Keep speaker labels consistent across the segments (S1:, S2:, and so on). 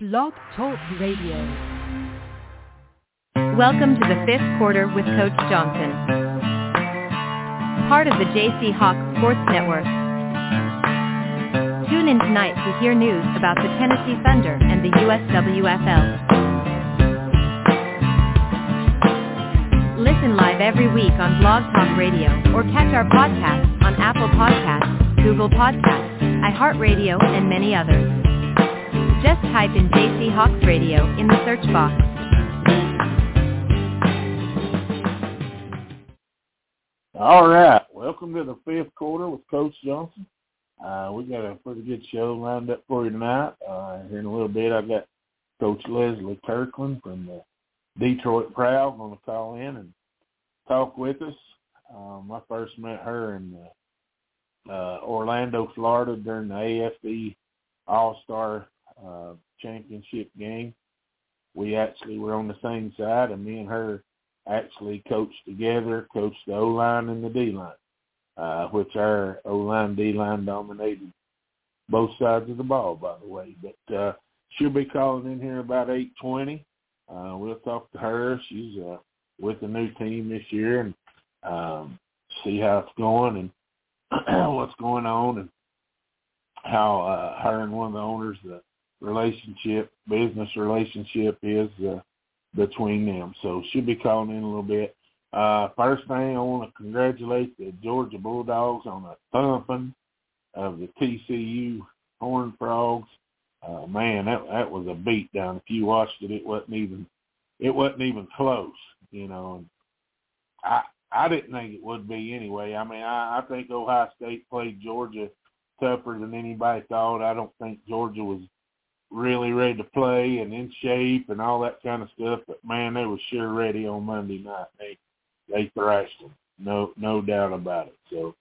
S1: Blog Talk Radio.
S2: Welcome to the fifth quarter with Coach Johnson. Part of the JC Hawk Sports Network. Tune in tonight to hear news about the Tennessee Thunder and the USWFL. Listen live every week on Blog Talk Radio or catch our podcasts on Apple Podcasts, Google Podcasts, iHeartRadio, and many others. Just type in JC Hawks Radio in the search box.
S3: All right, welcome to the fifth quarter with Coach Johnson. We got a pretty good show lined up for you tonight. Here in a little bit, I've got Coach Leslie Kirkland from the Detroit Proud going to call in and talk with us. I first met her in Orlando, Florida during the AFC All-Star Championship game. We actually were on the same side, and me and her actually coached together, coached the O-line and the D-line, which our O-line, D-line dominated both sides of the ball, by the way. But she'll be calling in here about 8:20. We'll talk to her. She's with the new team this year and see how it's going and what's going on and how her and one of the owners, the business relationship is between them. So she'll be calling in a little bit. First thing, I want to congratulate the Georgia Bulldogs on a thumping of the TCU Horned Frogs. Man, that was a beat down. If you watched it, it wasn't even close, you know. And I didn't think it would be anyway. I mean, I think Ohio State played Georgia tougher than anybody thought. I don't think Georgia was really ready to play and in shape and all that kind of stuff. But, man, they were sure ready on Monday night. They thrashed them, no doubt about it. So,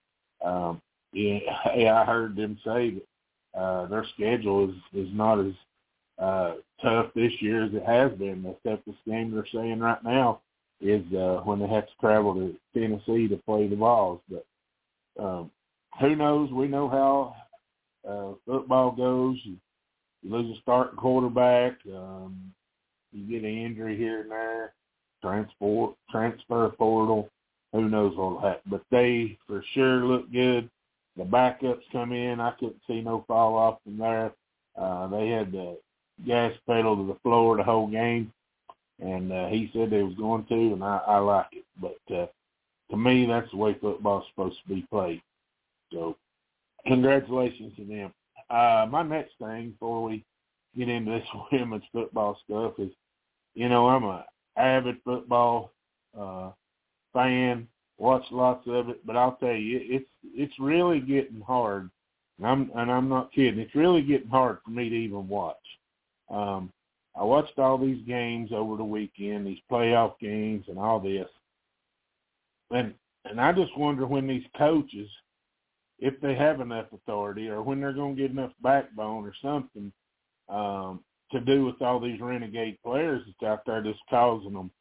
S3: I heard them say that their schedule is not as tough this year as it has been. The toughest game they're saying right now is when they have to travel to Tennessee to play the Vols. But who knows? We know how football goes. You lose a starting quarterback, you get an injury here and there, transfer portal, who knows what'll happen. But they for sure look good. The backups come in. I couldn't see no fall off from there. They had the gas pedal to the floor the whole game, and he said they was going to, and I like it. But to me, that's the way football's supposed to be played. So congratulations to them. My next thing before we get into this women's football stuff is, you know, I'm an avid football fan, watch lots of it, but I'll tell you, it's really getting hard, and I'm not kidding. It's really getting hard for me to even watch. I watched all these games over the weekend, these playoff games and all this, and I just wonder when these coaches, if they have enough authority or when they're going to get enough backbone or something to do with all these renegade players that's out there just causing them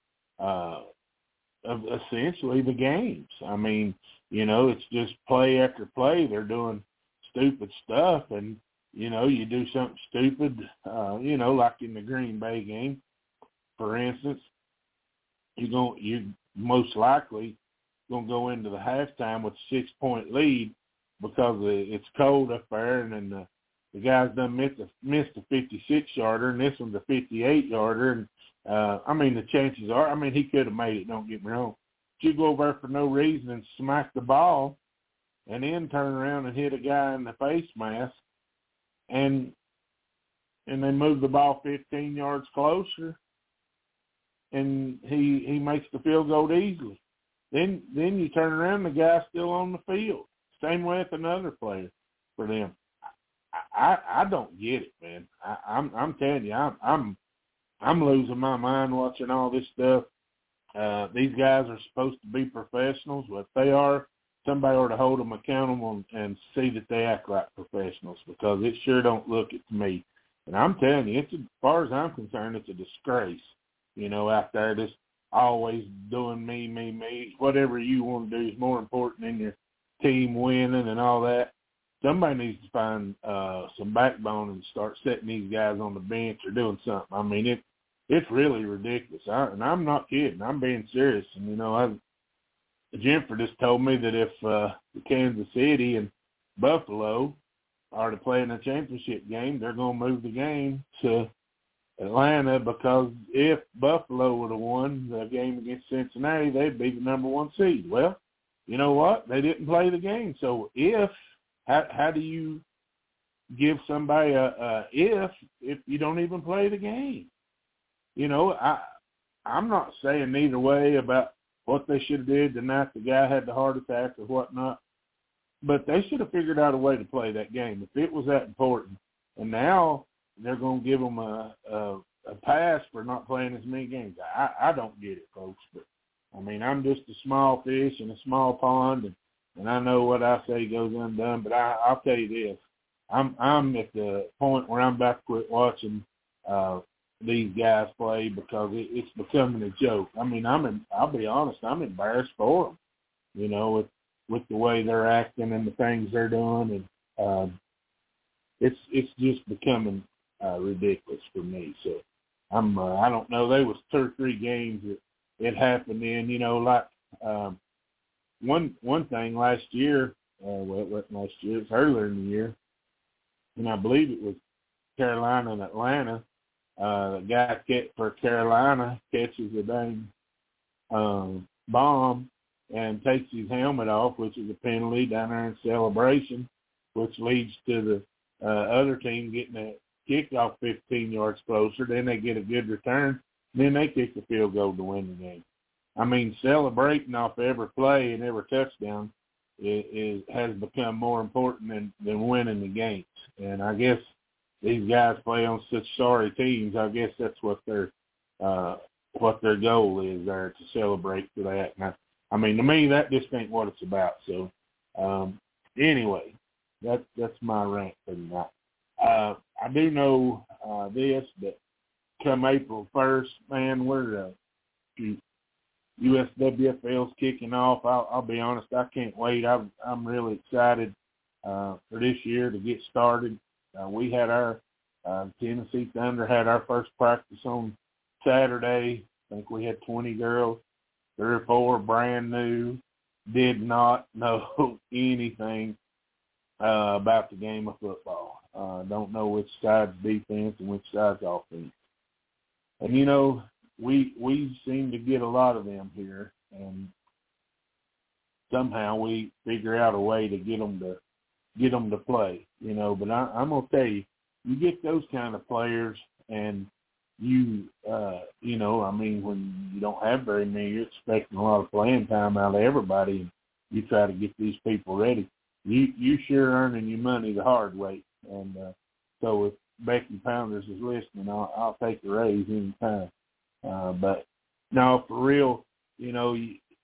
S3: essentially the games. I mean, you know, it's just play after play. They're doing stupid stuff, and, you know, you do something stupid, you know, like in the Green Bay game, for instance, you most likely going to go into the halftime with a 6-point lead, because it's cold up there, and then the guys done missed a 56-yarder, and this one's a 58-yarder. And, I mean, the chances are, I mean, he could have made it, don't get me wrong. But you go over there for no reason and smack the ball and then turn around and hit a guy in the face mask, and they move the ball 15 yards closer, and he makes the field goal easily. Then you turn around, and the guy's still on the field. Same way with another player for them. I don't get it, man. I'm telling you, I'm losing my mind watching all this stuff. These guys are supposed to be professionals. Well, if they are, somebody ought to hold them accountable and see that they act like professionals, because it sure don't look it to me. And I'm telling you, as far as I'm concerned, it's a disgrace. You know, out there just always doing me. Whatever you want to do is more important than your team winning and all that. somebody needs to find some backbone and start setting these guys on the bench or doing something. I mean, it's really ridiculous. And I'm not kidding. I'm being serious. And, you know, Jennifer just told me that if the Kansas City and Buffalo are to play in a championship game, they're going to move the game to Atlanta, because if Buffalo would have won the game against Cincinnati, they'd be the number 1 seed. Well, you know what? They didn't play the game. So how do you give somebody a if you don't even play the game? You know, I'm not saying either way about what they should have did the night the guy had the heart attack or whatnot, but they should have figured out a way to play that game if it was that important. And now they're going to give them a pass for not playing as many games. I don't get it, folks. But, I mean, I'm just a small fish in a small pond, and I know what I say goes undone. But I'll tell you this. I'm at the point where I'm about to quit watching these guys play because it's becoming a joke. I mean, I'll be honest, I'm embarrassed for them, you know, with the way they're acting and the things they're doing. And it's just becoming ridiculous for me. So I don't know. There was 2 or 3 games that it happened in, you know, like one thing last year, well, it wasn't last year, it was earlier in the year, and I believe it was Carolina and Atlanta. The guy for Carolina catches a dang bomb and takes his helmet off, which is a penalty down there in celebration, which leads to the other team getting a kickoff 15 yards closer. Then they get a good return. Then they kick the field goal to win the game. I mean, celebrating off every play and every touchdown has become more important than winning the games. And I guess these guys play on such sorry teams. I guess that's what their goal is there, to celebrate for that. And I mean, to me, that just ain't what it's about. So, anyway, that's my rant for tonight. I do know this, that come April 1st, man, we're USWFL's kicking off. I'll be honest, I can't wait. I'm really excited for this year to get started. We had our Tennessee Thunder had our first practice on Saturday. I think we had 20 girls, 3 or 4 brand new, did not know anything about the game of football. Don't know which side's defense and which side's offense. And, you know, we seem to get a lot of them here, and somehow we figure out a way to get them to play, you know. But I'm going to tell you, you get those kind of players, and you know, I mean, when you don't have very many, you're expecting a lot of playing time out of everybody, and you try to get these people ready. You sure earning your money the hard way. And so if Becky Pounders is listening, I'll take a raise any time. But no, for real, you know,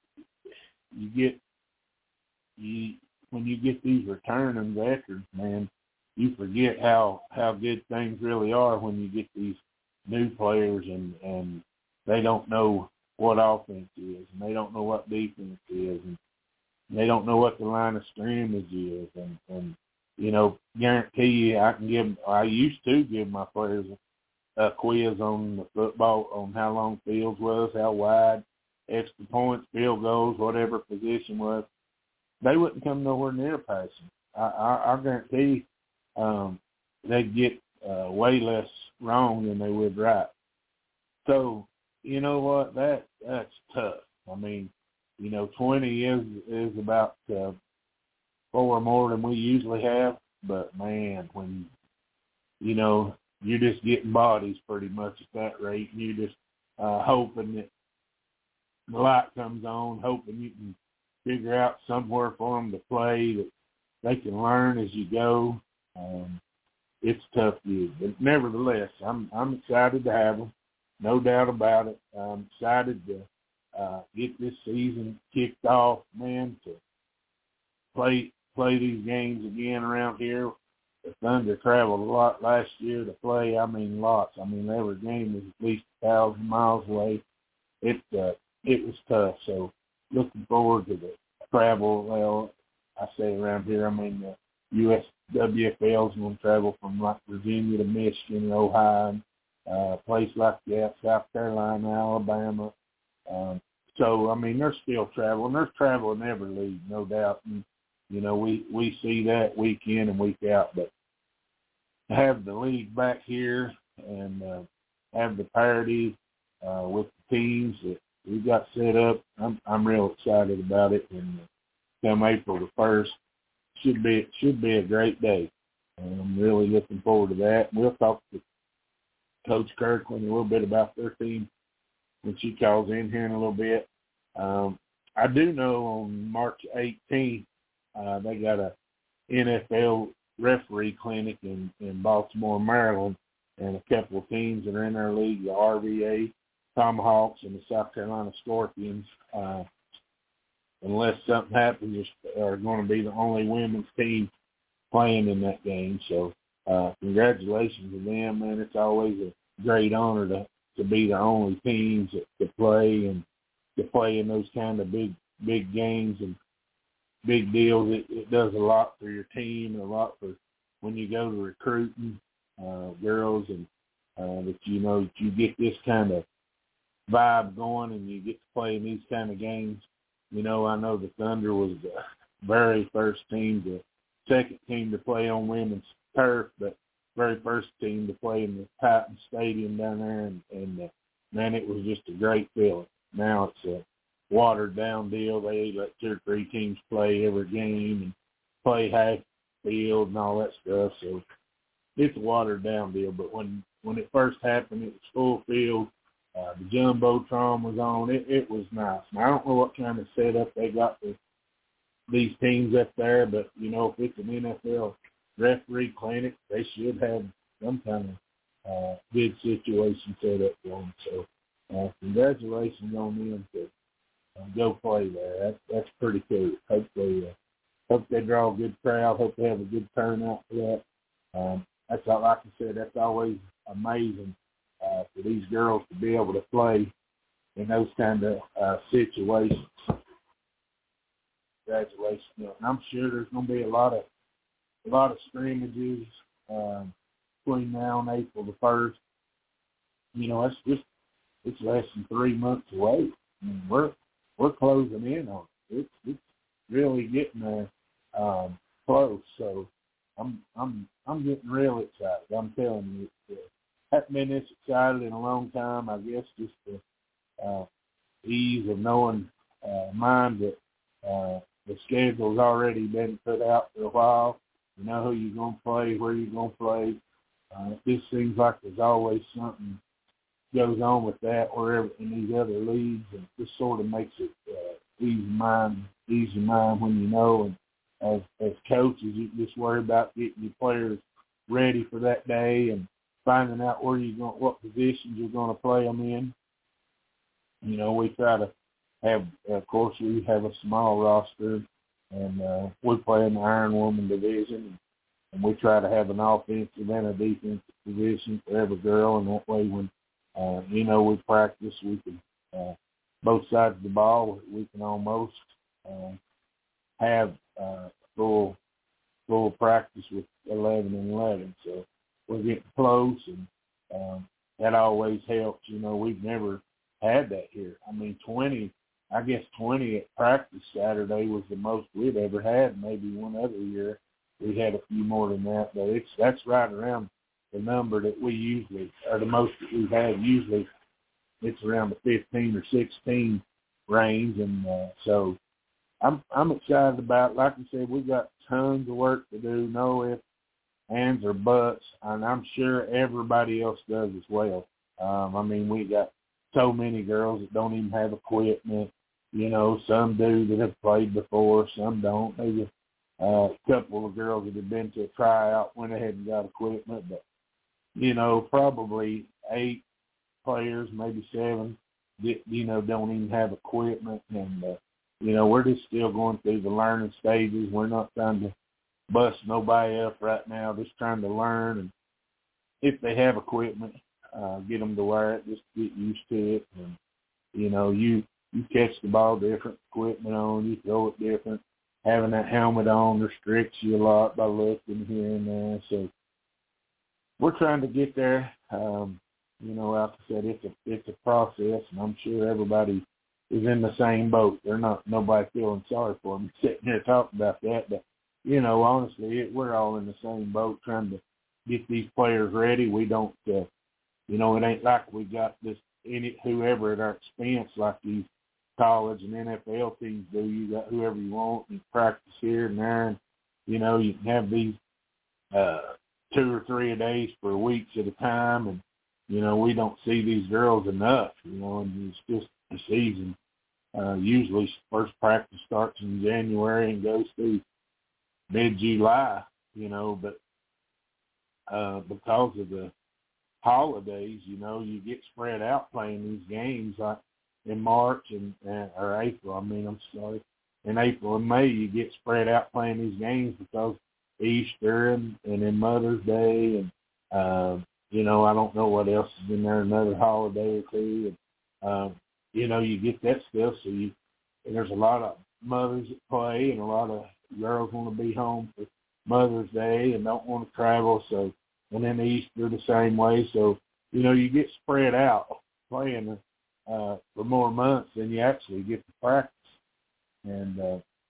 S3: when you get these returning veterans, man, you forget how good things really are when you get these new players and they don't know what offense is, and they don't know what defense is, and they don't know what the line of scrimmage is, and you know, guarantee you, I used to give my players a quiz on the football, on how long fields was, how wide, extra points, field goals, whatever position was. They wouldn't come nowhere near passing. I guarantee they'd get way less wrong than they would right. So, you know what, that's tough. I mean, you know, 20 is about 4 more than we usually have, but man, when, you know, you're just getting bodies pretty much at that rate, and you're just hoping that the light comes on, hoping you can figure out somewhere for them to play that they can learn as you go. It's tough gig, but nevertheless, I'm excited to have them, no doubt about it. I'm excited to get this season kicked off, man, to play these games again around here. The Thunder traveled a lot last year to play. I mean, lots. I mean, every game was at least 1,000 miles away. It was tough. So looking forward to the travel. Well, I say around here, I mean USWFL's going to travel from like Virginia to Michigan and Ohio, place like that, South Carolina, Alabama. So, I mean, they're still traveling. There's travel in every league, no doubt. And, you know, we see that week in and week out. But to have the league back here and have the parity with the teams that we got set up, I'm real excited about it. And come April the 1st, should be a great day. And I'm really looking forward to that. We'll talk to Coach Kirkland a little bit about their team when she calls in here in a little bit. I do know on March 18th, they got a NFL referee clinic in Baltimore, Maryland, and a couple of teams that are in our league, the RVA Tomahawks and the South Carolina Scorpions. Unless something happens, are going to be the only women's team playing in that game. So congratulations to them, man. It's always a great honor to be the only teams that play and to play in those kind of big games and big deals. It does a lot for your team and a lot for when you go to recruiting girls and that you get this kind of vibe going and you get to play in these kind of games. You know, I know the Thunder was the very first team, the second team to play on women's turf, but very first team to play in the Titan Stadium down there, and man, it was just a great feeling. Now it's a watered-down deal. They let 2 or 3 teams play every game and play half field and all that stuff, so it's a watered-down deal. But when it first happened, it was full field. The Jumbotron was on. It was nice. Now, I don't know what kind of setup they got for these teams up there, but, you know, if it's an NFL referee clinic, they should have some kind of good situation set up for them. So congratulations on them to go play there. That's pretty cool. Hope they draw a good crowd. Hope they have a good turnout for that. That's all, like I said, that's always amazing. For these girls to be able to play in those kind of situations. Congratulations. And I'm sure there's going to be a lot of scrimmages between now and April the 1st. You know, it's less than 3 months away. I mean, we're closing in on it. It's really getting there close. So I'm getting real excited. I'm telling you. Haven't been this excited in a long time. I guess just the ease of knowing mine that the schedule's already been put out for a while. You know who you're going to play, where you're going to play. It just seems like there's always something goes on with that wherever in these other leagues, and it just sort of makes it easy mind when you know. And as coaches, you just worry about getting your players ready for that day and finding out what positions you're going to play them in. You know, we try to have, of course, we have a small roster, and we play in the Iron Woman division, and we try to have an offensive and a defensive position for every girl, and that way when, we practice, we can, both sides of the ball, we can almost have full practice with 11 and 11, so we're getting close, and that always helps. You know, we've never had that here. I mean, 20 at practice Saturday was the most we'd ever had. Maybe one other year we had a few more than that, but that's right around the number that we usually, or the most that we've had. Usually it's around the 15 or 16 range, and so I'm excited about it. Like I said, we've got tons of work to do. No ifs, ands, or buts, and I'm sure everybody else does as well. I mean, we got so many girls that don't even have equipment. You know, some do that have played before, some don't. Maybe a couple of girls that have been to a tryout went ahead and got equipment, but, you know, probably 8 players, maybe 7, that, you know, don't even have equipment. And, you know, we're just still going through the learning stages. We're not trying to bust nobody up right now, just trying to learn. And if they have equipment, get them to wear it, just get used to it. And, you know, you catch the ball different, equipment on, you throw it different, having that helmet on restricts you a lot by looking here and there. So we're trying to get there. Like I said, it's a process, and I'm sure everybody is in the same boat. They're nobody feeling sorry for me sitting here talking about that. But, honestly, we're all in the same boat trying to get these players ready. We don't, it ain't like we got whoever at our expense like these college and NFL teams do. You got whoever you want and practice here and there. And, you can have these 2 or 3 a days for weeks at a time. And, we don't see these girls enough, and it's just the season. Usually first practice starts in January and goes through mid-July, but because of the holidays, you get spread out playing these games like in March or April. In April and May you get spread out playing these games because Easter and then Mother's Day and I don't know what else is in there, another holiday or two, and you get that stuff. So there's a lot of mothers that play, and a lot of girls want to be home for Mother's Day and don't want to travel. So, and then Easter the same way. So, you get spread out playing for more months than you actually get to practice. And,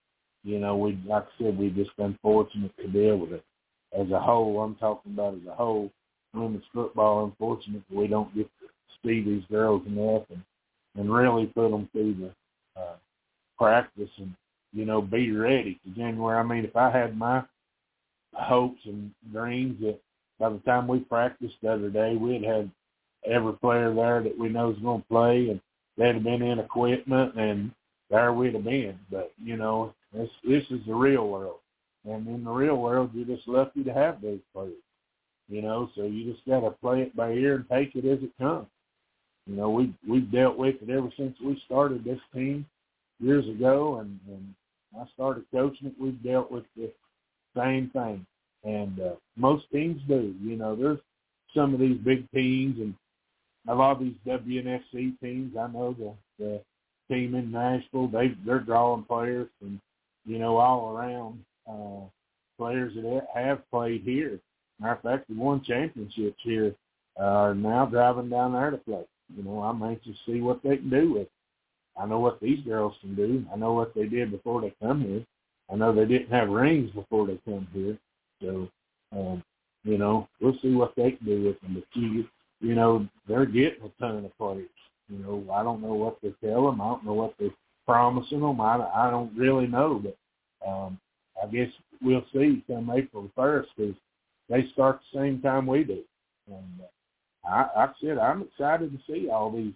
S3: like I said, we've just been fortunate to deal with it as a whole. I'm talking about as a whole. Women's football, unfortunately, we don't get to see these girls enough and really put them through the practice and, be ready for January. If I had my hopes and dreams that by the time we practiced the other day, we'd had every player there that we know is going to play, and they'd have been in equipment, and there we'd have been. But, this is the real world. And in the real world, you're just lucky to have those players. So you just got to play it by ear and take it as it comes. We've dealt with it ever since we started this team years ago, and I started coaching it. We've dealt with the same thing, and most teams do. There's some of these big teams, and a lot of these WNFC teams. I know the team in Nashville, they're drawing players from, all around players that have played here. Matter of fact, they won championships here, are now driving down there to play. I'm anxious to see what they can do with it. I know what these girls can do. I know what they did before they come here. I know they didn't have rings before they come here. So, we'll see what they can do with them. But, they're getting a ton of players. I don't know what they tell them. I don't know what they're promising them. I don't really know. But I guess we'll see come April 1st because they start the same time we do. And I said I'm excited to see all these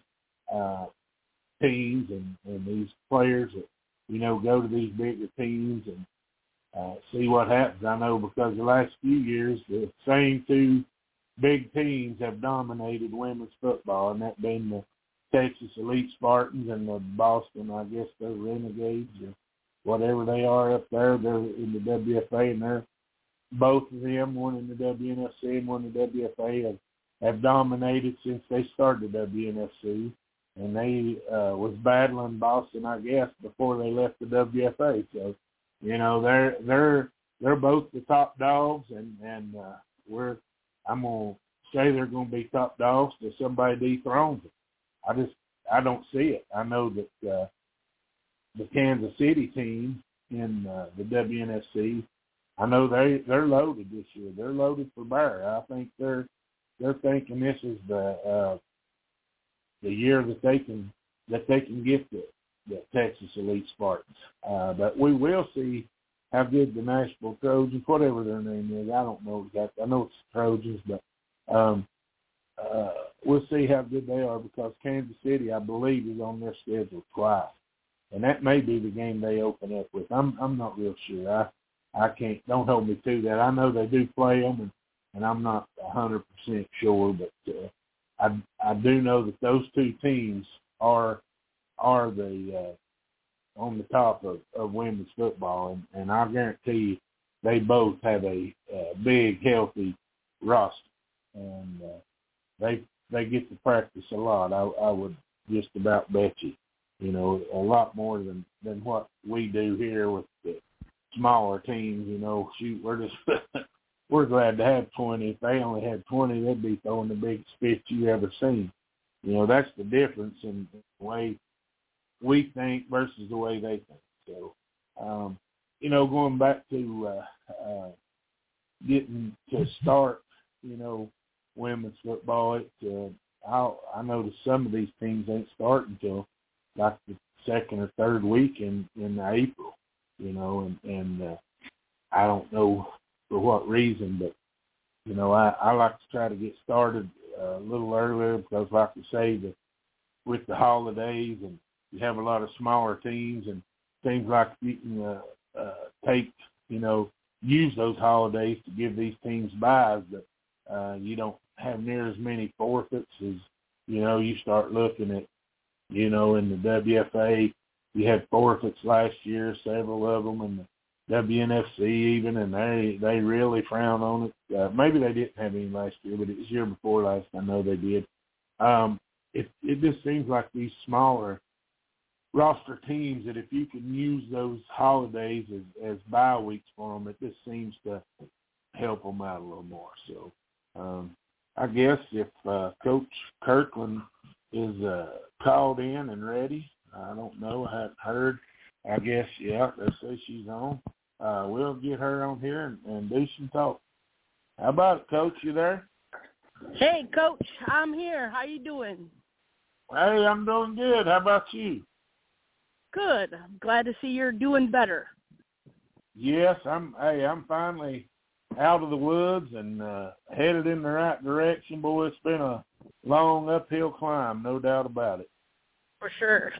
S3: teams and these players that, go to these bigger teams and see what happens. I know because the last few years, the same 2 big teams have dominated women's football, and that being the Texas Elite Spartans and the Boston, I guess they're Renegades or whatever they are up there. They're in the WFA, and they're both of them, one in the WNFC and one in the WFA, have dominated since they started the WNFC. And they was battling Boston, I guess, before they left the WFA. So, they're both the top dogs, and I'm gonna say they're gonna be top dogs till somebody dethrones them. I don't see it. I know that the Kansas City team in the WNFC, I know they're loaded this year. They're loaded for bear. I think they're thinking this is the year that they can get the Texas Elite Spartans. But we will see how good the Nashville Trojans, whatever their name is, I don't know exactly. I know it's the Trojans, but we'll see how good they are because Kansas City, I believe, is on their schedule twice, and that may be the game they open up with. I'm not real sure. I can't. Don't hold me to that. I know they do play them, and I'm not 100% sure, but I do know that those 2 teams are the on the top of women's football, and I guarantee you they both have a big, healthy roster, and they get to practice a lot. I would just about bet you, a lot more than what we do here with the smaller teams, shoot, we're just we're glad to have 20. If they only had 20, they'd be throwing the biggest fist you ever seen. That's the difference in the way we think versus the way they think. So, going back to getting to start, women's football, I noticed some of these teams ain't starting until like the second or third week in April, and I don't know for what reason, but, I like to try to get started a little earlier because, like I say, with the holidays and you have a lot of smaller teams and things like you can use those holidays to give these teams buys, but you don't have near as many forfeits as, you start looking at, in the WFA, you had forfeits last year, several of them, and the WNFC even, and they really frown on it. Maybe they didn't have any last year, but it was year before last. I know they did. It just seems like these smaller roster teams that if you can use those holidays as bye weeks for them, it just seems to help them out a little more. So I guess if Coach Kirkland is called in and ready, I don't know. I haven't heard. I guess, yeah, they say she's on. We'll get her on here and do some talk. How about it, Coach? You there?
S1: Hey, Coach. I'm here. How you doing?
S3: Hey, I'm doing good. How about you?
S1: Good. I'm glad to see you're doing better.
S3: Yes, I'm finally out of the woods and headed in the right direction. Boy, it's been a long uphill climb, no doubt about it.
S1: For sure.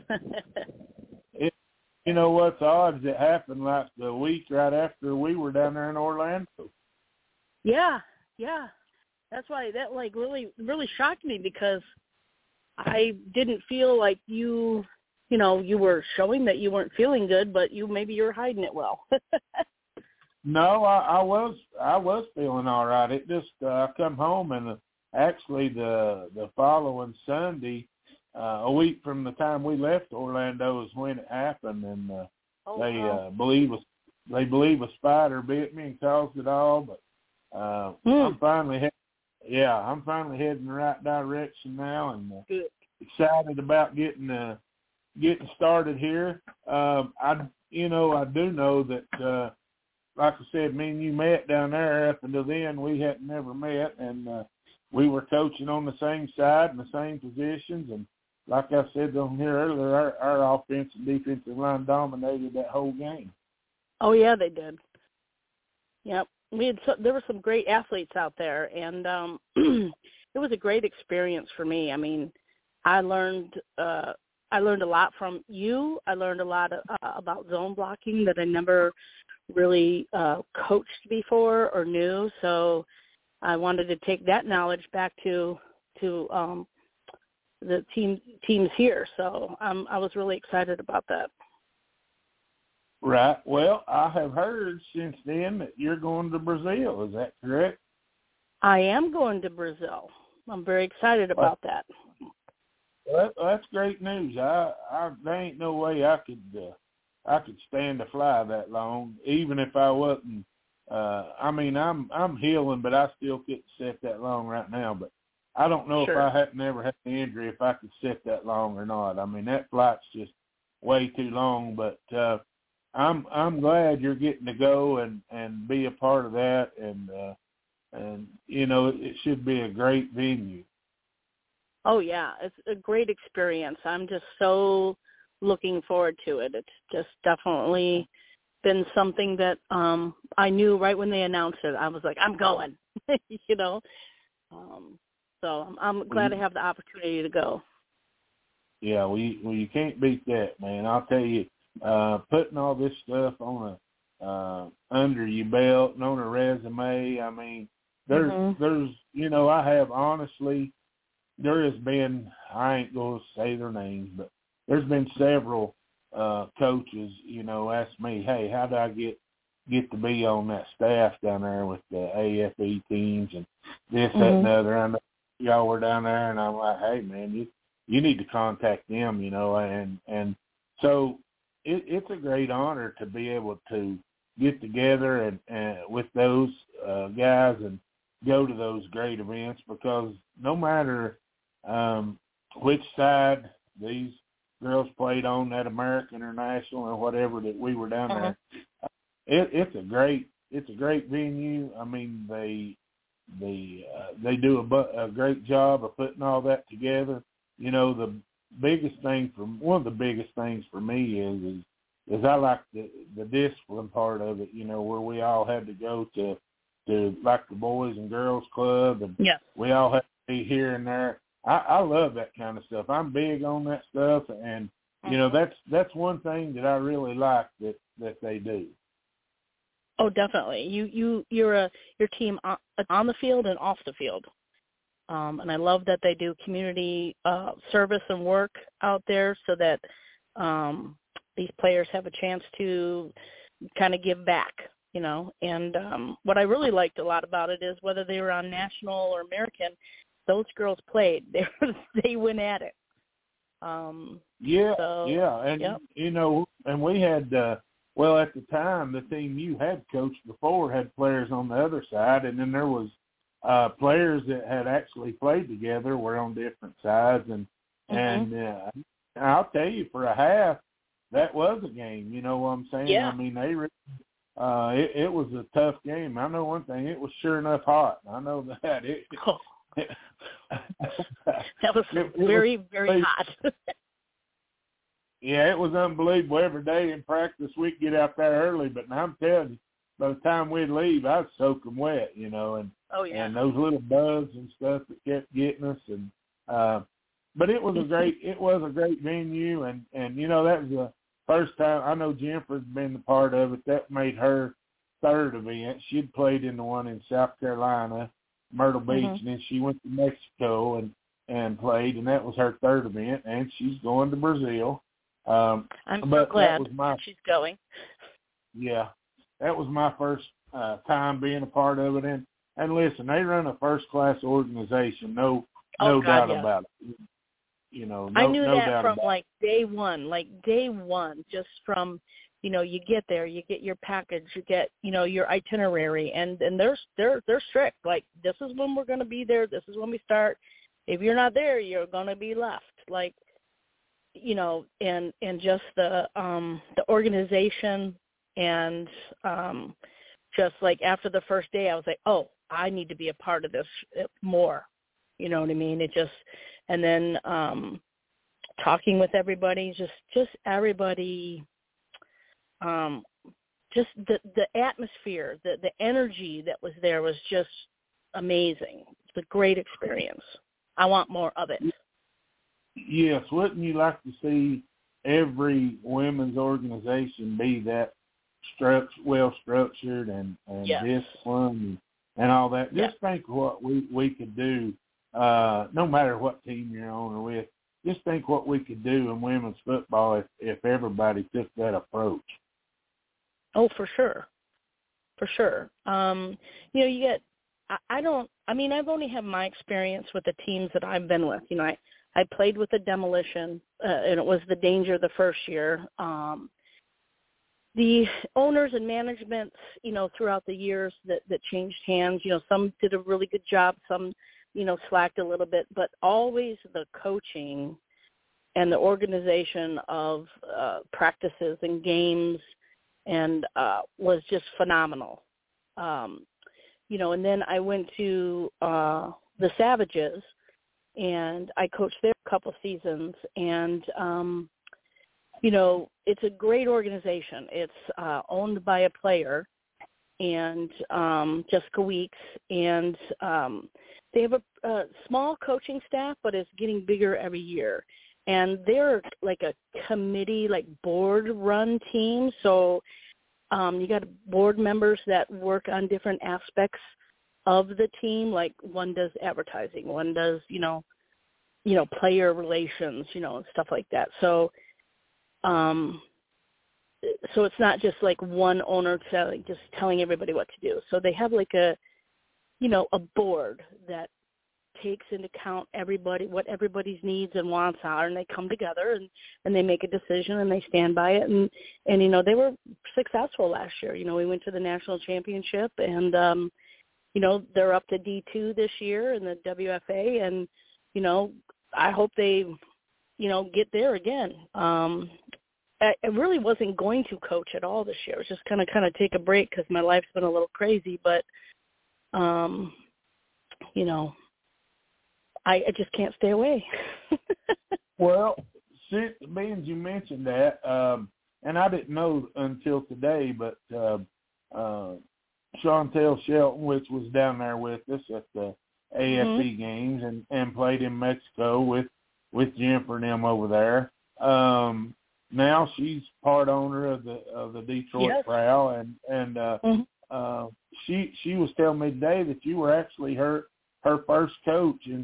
S3: You know what's odd is it happened like the week right after we were down there in Orlando.
S1: Yeah. That's why that really shocked me because I didn't feel like you were showing that you weren't feeling good, but maybe you were hiding it well.
S3: No, I was feeling all right. It just I come home and actually the following Sunday, a week from the time we left Orlando is when it happened, and they believe a spider bit me and caused it all. But I'm finally heading in the right direction now, and excited about getting started here. I do know that. Like I said, me and you met down there. Up until then, we had never met, and we were coaching on the same side and the same positions. And like I said on here earlier, our offensive and defensive line dominated that whole game.
S1: Oh yeah, they did. Yep, there were some great athletes out there, and it was a great experience for me. I mean, I learned a lot from you. I learned a lot about zone blocking that I never really coached before or knew, so I wanted to take that knowledge back to the teams here. So I was really excited about that.
S3: Right. Well, I have heard since then that you're going to Brazil. Is that correct?
S1: I am going to Brazil. I'm very excited about that.
S3: Well, that's great news. There ain't no way I could stand to fly that long, even if I wasn't. I'm healing, but I still couldn't sit that long right now. But I don't know if I had never had an injury, if I could sit that long or not. I mean, that flight's just way too long. But I'm glad you're getting to go and be a part of that, and it should be a great venue.
S1: Oh yeah, it's a great experience. I'm just so looking forward to it. It's just definitely been something that I knew right when they announced it. I was like, I'm going, So I'm glad to have the opportunity to go.
S3: Yeah, well, you can't beat that, man. I'll tell you, putting all this stuff on under your belt and on a resume. I mean, there's I have honestly, there has been, I ain't going to say their names, but there's been several coaches, ask me, hey, how do I get to be on that staff down there with the AFE teams and this, that, and the other. I know y'all were down there, and I'm like, hey, man, you need to contact them, and so it's a great honor to be able to get together and with those guys and go to those great events, because no matter which side these girls played on, that American International or whatever that we were down there, it's a great venue. I mean, they do a great job of putting all that together. You know, one of the biggest things for me is I like the discipline part of it, you know, where we all had to go to like the Boys and Girls Club, and we all had to be here and there. I love that kind of stuff. I'm big on that stuff, and you know, that's one thing that I really like that they do.
S1: Oh, definitely. Your team on the field and off the field, and I love that they do community service and work out there, so that these players have a chance to kind of give back, you know. And what I really liked a lot about it is whether they were on national or American, those girls played. They went at it. And you know, and we had well, at the time, the team you had coached before had players on the other side, and then there was players that had actually played together were on different sides, and I'll tell you, for a half, that was a game. You know what I'm saying? Yeah.
S3: I mean, it was a tough game. I know one thing; it was sure enough hot. I know that.
S1: That was very, very hot.
S3: Yeah, it was unbelievable. Every day in practice, we'd get out there early, but I'm telling you, by the time we'd leave, I'd soak them wet, you know, and and those little bugs and stuff that kept getting us, and but it was a great venue, and you know, that was the first time. I know Jennifer's been a part of it. That made her third event. She'd played in the one in South Carolina, Myrtle Beach, and then she went to Mexico and played, and that was her third event, and she's going to Brazil.
S1: I'm so glad she's going.
S3: Yeah, that was my first time being a part of it, and listen, they run a first-class organization, no doubt about it. You know,
S1: I knew that from day one, just from, you know, you get there, you get your package, you get, you know, your itinerary, and they're strict. Like, this is when we're going to be there. This is when we start. If you're not there, you're going to be left. Like, you know, and just the organization, and just like after the first day, I was like, oh, I need to be a part of this more. You know what I mean? It just, and then talking with everybody, just everybody, just the atmosphere, the energy that was there was just amazing. It's a great experience. I want more of it.
S3: Yes, wouldn't you like to see every women's organization be that well structured and disciplined and all that? Just think what we could do, no matter what team you're on or with. Just think what we could do in women's football if everybody took that approach.
S1: Oh, for sure. You know, you get. I've only had my experience with the teams that I've been with. You know, I played with the Demolition, and it was the Danger the first year. The owners and managements, you know, throughout the years that changed hands, you know, some did a really good job, some, you know, slacked a little bit, but always the coaching and the organization of practices and games and was just phenomenal. You know, and then I went to the Savages, and I coached there a couple seasons, and, you know, it's a great organization. It's owned by a player, and Jessica Weeks, and they have a small coaching staff, but it's getting bigger every year. And they're like a committee, like board-run team, so you got board members that work on different aspects of the team. Like one does advertising, one does, you know, player relations, you know, and stuff like that. So, so it's not just like one owner telling everybody what to do. So they have like a board that takes into account what everybody's needs and wants are, and they come together and they make a decision and they stand by it. And they were successful last year. We went to the national championship, and they're up to D2 this year in the WFA, and I hope they get there again. I really wasn't going to coach at all this year. I was just kind of take a break because my life's been a little crazy, but I just can't stay away.
S3: Well, being you mentioned that, and I didn't know until today, but Chantel Shelton, which was down there with us at the AFC games and played in Mexico with Jennifer and them over there. Now she's part owner of the Detroit Prowl, and she was telling me today that you were actually her first coach in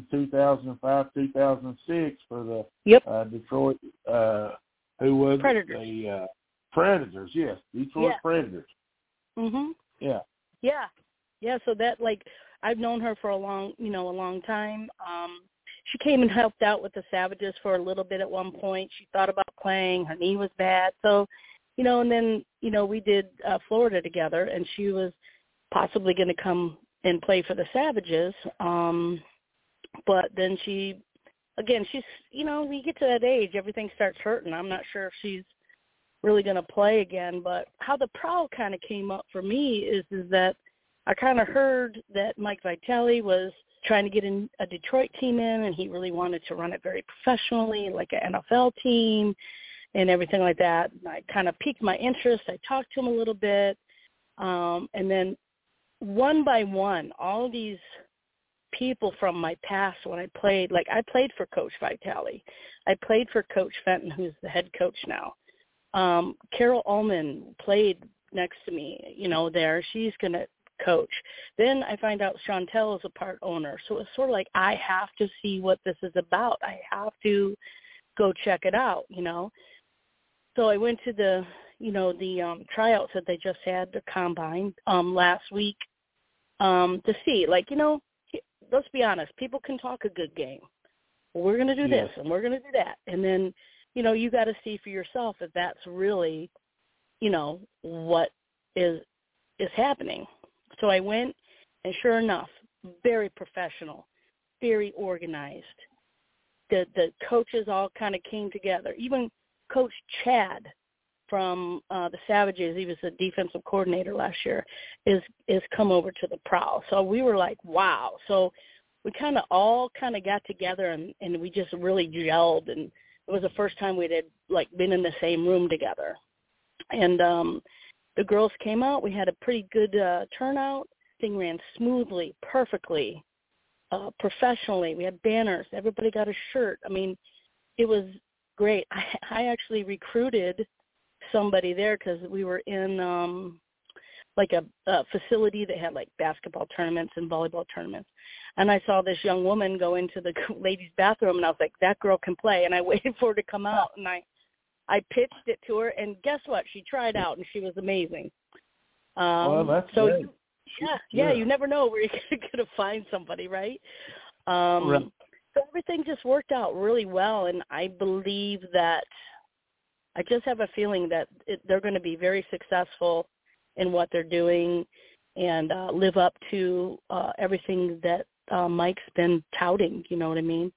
S3: 2005-2006 for the Detroit. Who was
S1: Predators?
S3: The Predators, yes, Detroit Predators.
S1: Mhm.
S3: Yeah.
S1: Yeah. So that I've known her for a long time. She came and helped out with the Savages for a little bit at one point. She thought about playing. Her knee was bad. So, and then, we did Florida together, and she was possibly going to come and play for the Savages. But then she's, when you get to that age, everything starts hurting. I'm not sure if she's really going to play again. But how the Prowl kind of came up for me is that I kind of heard that Mike Vitale was trying to get a Detroit team in, and he really wanted to run it very professionally, like an NFL team and everything like that. And I kind of piqued my interest. I talked to him a little bit. And then one by one, all these people from my past when I played for Coach Vitale. I played for Coach Fenton, who's the head coach now. Carol Ullman played next to me, there. She's going to coach. Then I find out Chantel is a part owner. So it's sort of like I have to see what this is about. I have to go check it out, So I went to the tryouts that they just had, the combine, last week to see, let's be honest, people can talk a good game. Well, we're going to do this and we're going to do that. And then, you got to see for yourself if that's really, what is happening. So I went, and sure enough, very professional, very organized. The coaches all kind of came together. Even Coach Chad from the Savages, he was the defensive coordinator last year, is come over to the Prowl. So we were like, wow. So we all got together, and we just really gelled. And it was the first time we had been in the same room together. And the girls came out. We had a pretty good turnout. Thing ran smoothly, perfectly, professionally. We had banners. Everybody got a shirt. I mean, it was great. I actually recruited somebody there because we were in a facility that had basketball tournaments and volleyball tournaments. And I saw this young woman go into the ladies' bathroom, and I was like, that girl can play. And I waited for her to come out, and I pitched it to her, and guess what? She tried out, and she was amazing.
S3: Well, that's great.
S1: Yeah, you never know where you're going to find somebody, right?
S3: Right.
S1: So everything just worked out really well, and I believe that I just have a feeling that they're going to be very successful in what they're doing and live up to everything that Mike's been touting, you know what I mean?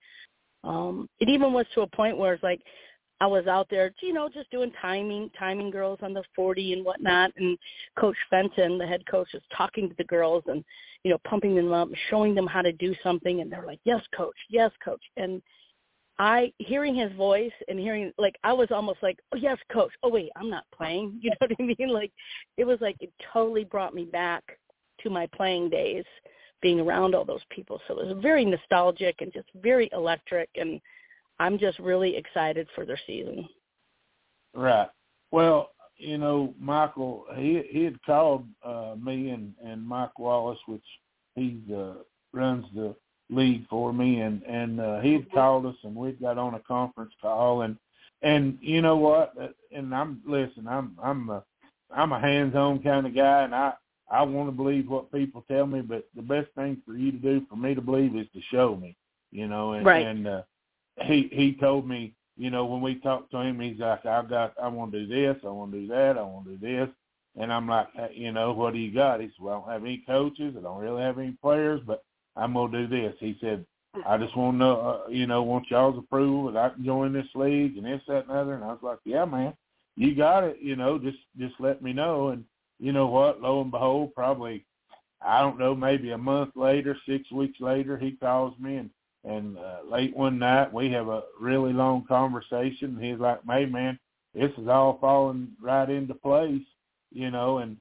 S1: It even was to a point where it's like I was out there, just doing timing girls on the 40 and whatnot, and Coach Fenton, the head coach, is talking to the girls and, pumping them up, showing them how to do something, and they're like, yes, coach. And hearing his voice and hearing, I was almost like, oh, yes, coach. Oh, wait, I'm not playing. You know what I mean? It was it totally brought me back to my playing days, being around all those people. So it was very nostalgic and just very electric, and I'm just really excited for their season.
S3: Right. Well, Michael, he had called me and Mike Wallace, which he runs the league for me, and he had called us, and we got on a conference call, and you know what? And I'm a hands-on kind of guy, and I want to believe what people tell me, but the best thing for you to do, for me to believe, is to show me, you know. And,
S1: right.
S3: and he told me, you know, when we talked to him, he's like, I want to do this, I want to do that, I want to do this. And I'm like, you know, what do you got? He said, well, I don't have any coaches, I don't really have any players, but I'm going to do this. He said, I just want to know, you know, want y'all's approval that I can join this league and this, that, and other. And I was like, yeah, man, you got it. You know, just let me know. And you know what? Lo and behold, probably, I don't know, maybe a month later, 6 weeks later, he calls me and late one night we have a really long conversation. And he's like, hey, man, this is all falling right into place, you know, and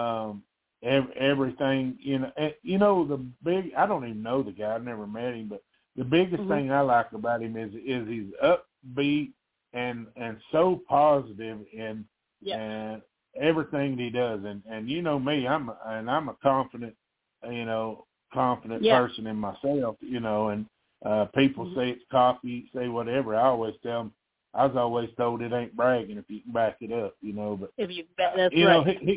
S3: everything, you know, the big, I don't even know the guy, I've never met him, but the biggest thing I like about him is he's upbeat and so positive and everything that he does. And you know me, I'm a confident, you know, person in myself, you know, and people say it's cocky, say whatever. I always tell them, I was always told it ain't bragging if you can back it up, you know, but
S1: if you bet, that's
S3: you
S1: right.
S3: know,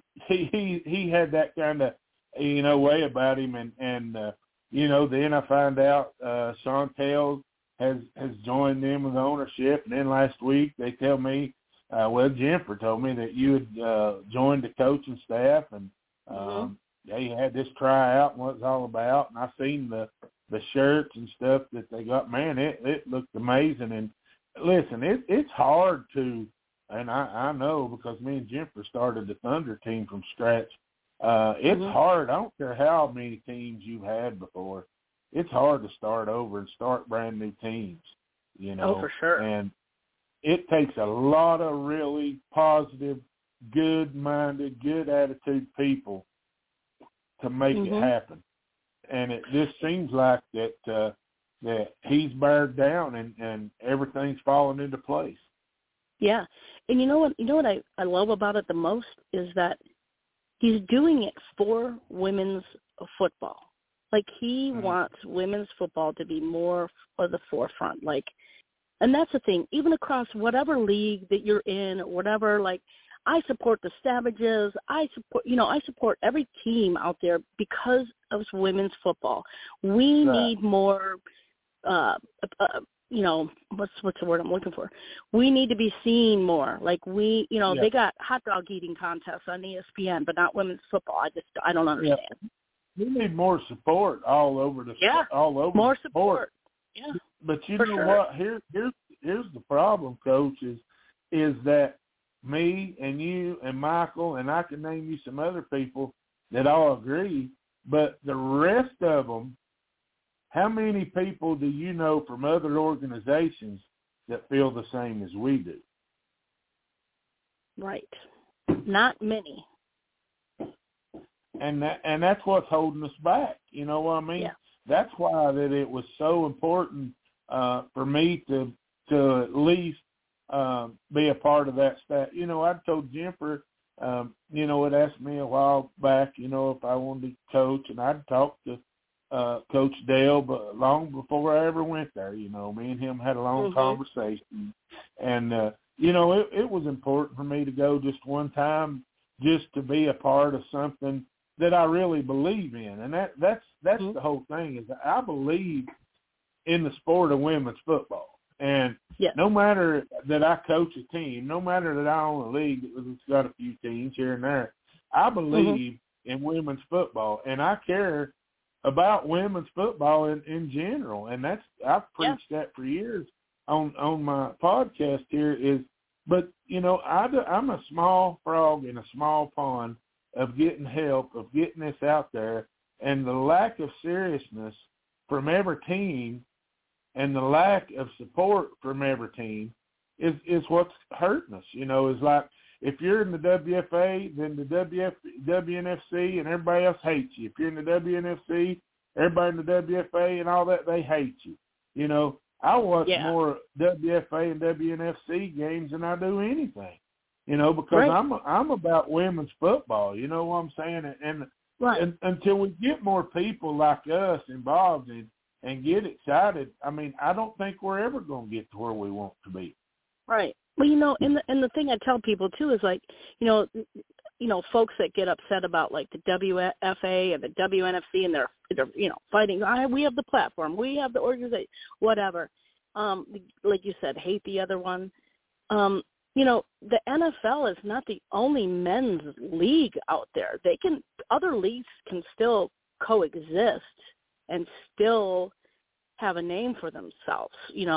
S3: he had that kind of, you know, way about him, and you know, then I find out Chantel has joined them with ownership, and then last week they tell me, well, Jennifer told me that you had joined the coaching staff, and they had this tryout and what it's all about, and I seen the shirts and stuff that they got. Man, it looked amazing. And listen, it's hard to. And I know because me and Jennifer started the Thunder team from scratch. It's hard. I don't care how many teams you've had before. It's hard to start over and start brand new teams, you know.
S1: Oh, for sure.
S3: And it takes a lot of really positive, good-minded, good attitude people to make it happen. And it just seems like that he's bared down and everything's falling into place.
S1: Yeah. And you know what I love about it the most is that he's doing it for women's football. Like he wants women's football to be more for the forefront. Like, and that's the thing, even across whatever league that you're in, whatever, like I support the Savages. I support every team out there because of women's football. We need more, you know, what's the word I'm looking for? We need to be seen more. Like we, you know, they got hot dog eating contests on ESPN, but not women's football. I don't understand.
S3: We need more support all over all over
S1: more
S3: the sport.
S1: Yeah.
S3: But you know what? Here's the problem, Coach, is that me and you and Michael, and I can name you some other people that all agree, but the rest of them, how many people do you know from other organizations that feel the same as we do?
S1: Right. Not many.
S3: And that's what's holding us back. You know what I mean?
S1: Yeah.
S3: That's why that it was so important for me to at least be a part of that staff. You know, I told Jennifer, you know, it asked me a while back, you know, if I wanted to coach, and I'd talked to Coach Dale, but long before I ever went there. You know, me and him had a long conversation, and you know, it was important for me to go just one time, just to be a part of something that I really believe in, and that's the whole thing. Is I believe in the sport of women's football, and no matter that I coach a team, no matter that I own a league that's got a few teams here and there, I believe in women's football, and I care about women's football in general. And I've preached that for years on my podcast here but you know, I'm a small frog in a small pond of getting help, of getting this out there, and the lack of seriousness from every team and the lack of support from every team is what's hurting us. You know, is like, if you're in the WFA, then the WNFC and everybody else hates you. If you're in the WNFC, everybody in the WFA and all that, they hate you. You know, I watch more WFA and WNFC games than I do anything. You know, because I'm about women's football. You know what I'm saying? And until we get more people like us involved and get excited, I mean, I don't think we're ever going to get to where we want to be.
S1: Right. Well, you know, and the thing I tell people too is, like, you know, folks that get upset about like the WFA and the WNFC and they're fighting. We have the platform, we have the organization, whatever. Like you said, hate the other one. The NFL is not the only men's league out there. Other leagues can still coexist and still have a name for themselves.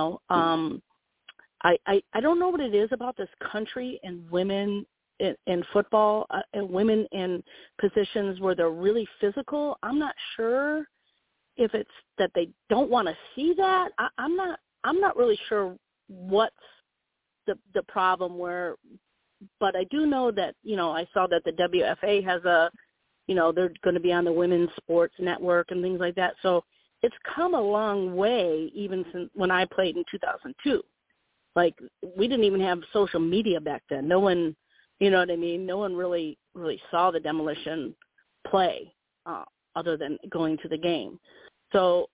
S1: I don't know what it is about this country and women in football and women in positions where they're really physical. I'm not sure if it's that they don't want to see that. I'm not really sure what's the problem but I do know that, I saw that the WFA has they're going to be on the Women's Sports Network and things like that. So it's come a long way even since when I played in 2002. Like, we didn't even have social media back then. No one, you know what I mean? No one really saw the Demolition play other than going to the game. So,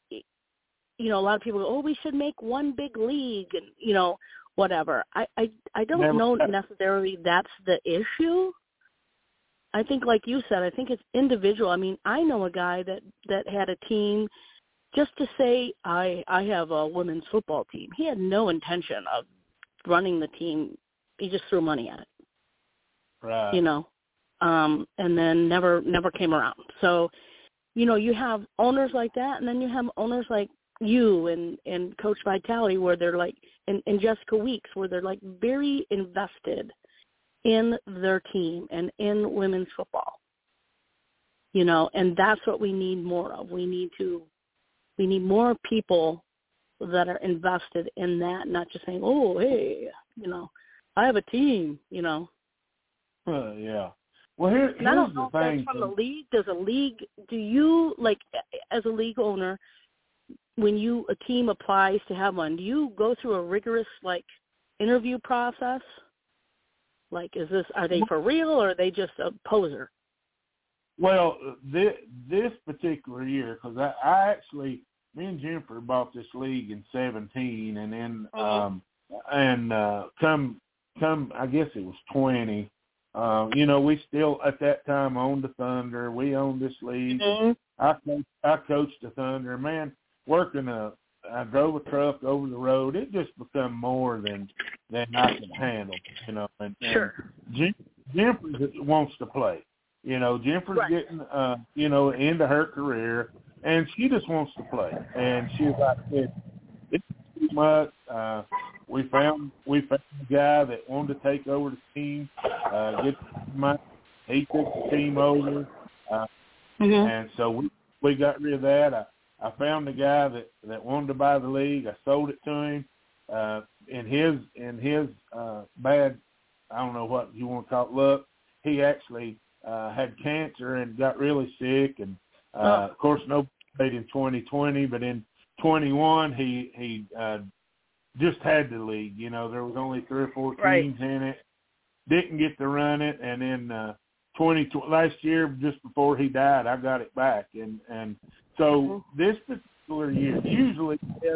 S1: a lot of people go, we should make one big league and, whatever. I don't know necessarily that's the issue. I think, like you said, I think it's individual. I mean, I know a guy that had a team just to say, I have a women's football team. He had no intention of running the team. He just threw money at it. Right. And then never came around. So, you have owners like that, and then you have owners like you and Coach Vitale, where they're like, and Jessica Weeks, where they're like very invested in their team and in women's football. And that's what we need more of. We need more people that are invested in that, not just saying, oh, hey, I have a team,
S3: Yeah. Well, here's the thing.
S1: From the league, do you, like, as a league owner, when a team applies to have one, do you go through a rigorous, like, interview process? Like, are they for real or are they just a poser?
S3: Well, this particular year, because I actually, me and Jennifer bought this league in 2017, and then come I guess it was 20. We still at that time owned the Thunder. We owned this league. Mm-hmm. I coached the Thunder. Man, I drove a truck over the road. It just become more than I could handle, And
S1: sure.
S3: Jennifer wants to play. Jennifer's right. Getting, into her career, and she just wants to play. And she's like, it's too much. We found a guy that wanted to take over the team. He took the team over, and so we got rid of that. I found a guy that wanted to buy the league. I sold it to him. In his bad, I don't know what you want to call it, luck, he actually had cancer and got really sick. And of course, nobody played in 2020, but in 21 he just had the league. There was only 3 or 4 teams in it. Didn't get to run it, and then last year, just before he died, I got it back, and so this particular year, usually, yes,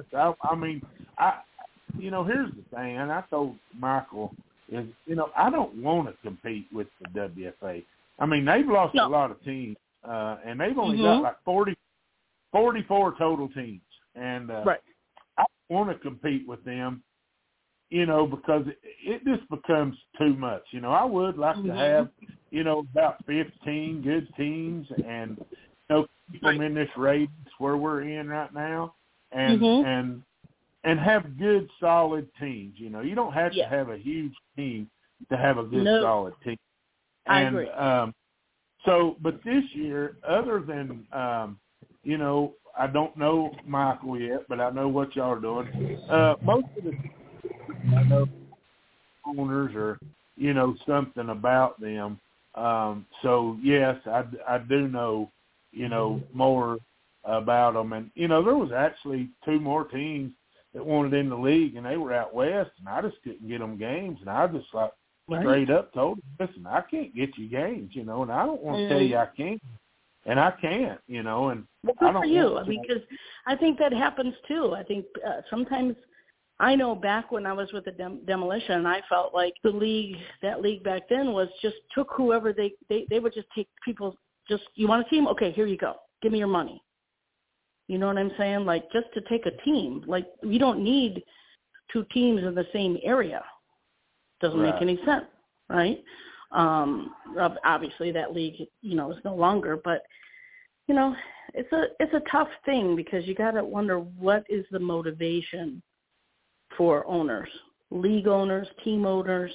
S3: here's the thing, and I told Michael is, I don't want to compete with the WFA. I mean, they've lost a lot of teams, and they've only got like 44 total teams, and I want to compete with them. Because it just becomes too much. I would like to have, about 15 good teams and, keep them in this radius where we're in right now and have good, solid teams. You don't have to have a huge team to have a good, solid team.
S1: I agree.
S3: But this year, other than, I don't know Michael yet, but I know what y'all are doing. Most of the I know owners or, something about them. So, yes, I do know, more about them. And, there was actually 2 more teams that wanted in the league, and they were out west, and I just couldn't get them games. And I just, straight up told them, listen, I can't get you games, and I don't want to tell you I can't. And I can't, and
S1: well, good for you, because I think that happens too. I think sometimes I know back when I was with the Demolition, I felt like that league back then was just took whoever they would just take people. Just, you want a team? Okay, here you go. Give me your money. You know what I'm saying? Like, just to take a team. Like, you don't need two teams in the same area. Doesn't make any sense, right? Obviously, that league, is no longer. But, it's a tough thing because you got to wonder what is the motivation for owners, league owners, team owners,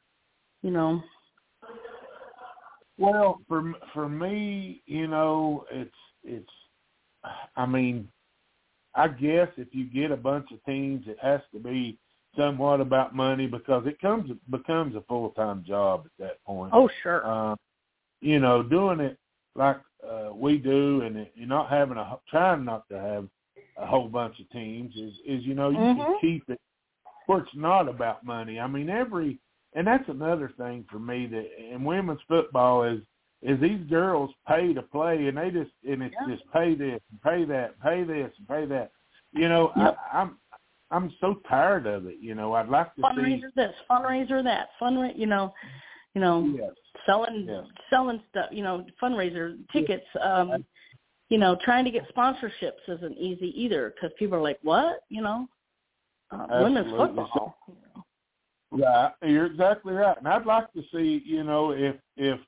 S3: Well, for me, it's. I mean, I guess if you get a bunch of teams, it has to be somewhat about money because it becomes a full-time job at that point.
S1: Oh, sure.
S3: Doing it like we do, and you're not trying not to have a whole bunch of teams is you can keep it where it's not about money. I mean, and that's another thing for me that in women's football is these girls pay to play, and it's just pay this and pay that, pay this and pay that. I'm so tired of it. I'd like to
S1: fundraiser
S3: see
S1: this, fundraiser that, selling stuff, fundraiser tickets. Trying to get sponsorships isn't easy either because people are like, what? Women's football.
S3: Right, you're exactly right, and I'd like to see, if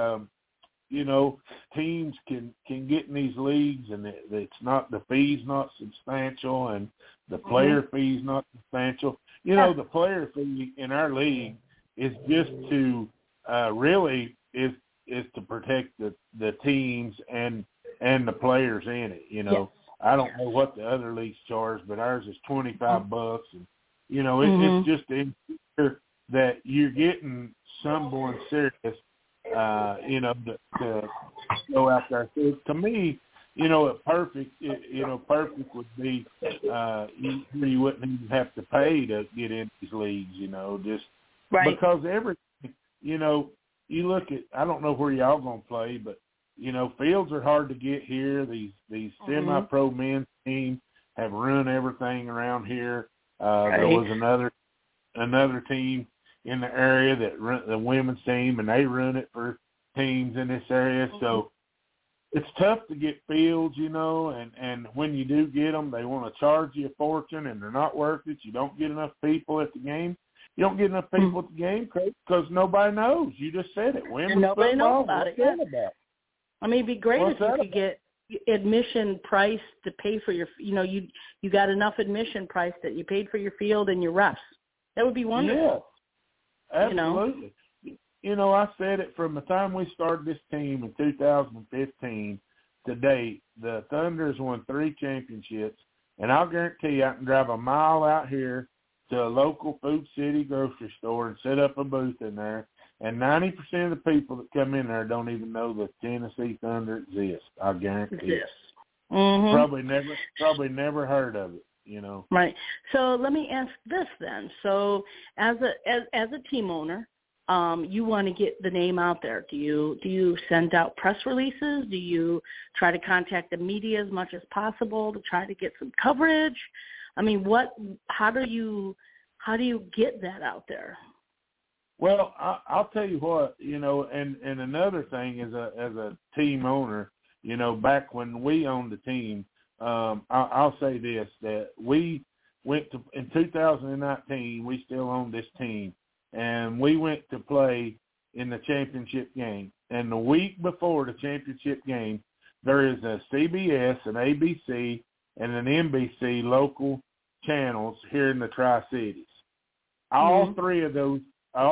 S3: teams can get in these leagues, and it's not, the fee's not substantial, and the player fee's not substantial. The player fee in our league is just to really is to protect the teams and the players in it.
S1: Yes.
S3: I don't know what the other leagues charge, but ours is $25, and it's just to ensure that you're getting someone serious, to go out there. So to me, perfect would be you wouldn't even have to pay to get in these leagues, just
S1: right.
S3: Because everything, you look at, I don't know where y'all gonna play, but fields are hard to get here. These semi-pro men's teams have run everything around here. There was another team in the area that run the women's team, and they run it for teams in this area. So it's tough to get fields, and when you do get them, they want to charge you a fortune, and they're not worth it. You don't get enough people at the game. You don't get enough people at the game because nobody knows. You just said it. Women's
S1: nobody
S3: football,
S1: knows about it.
S3: What's that about?
S1: I mean, it'd be great if you could get admission price to pay for your, you got enough admission price that you paid for your field and your refs. That would be wonderful.
S3: Yeah, absolutely. I said it from the time we started this team in 2015 to date, the Thunders won 3 championships, and I'll guarantee you I can drive a mile out here to a local Food City grocery store and set up a booth in there, and 90% of the people that come in there don't even know the Tennessee Thunder exists. I guarantee it. Probably never heard of it.
S1: Right. So let me ask this then. So as a team owner, you want to get the name out there. Do you send out press releases? Do you try to contact the media as much as possible to try to get some coverage? I mean, how do you get that out there?
S3: Well, I'll tell you what, and another thing as a team owner, back when we owned the team, I'll say this, that we went to, in 2019, we still own this team, and we went to play in the championship game. And the week before the championship game, there is a CBS, an ABC, and an NBC local channels here in the Tri-Cities. All three of those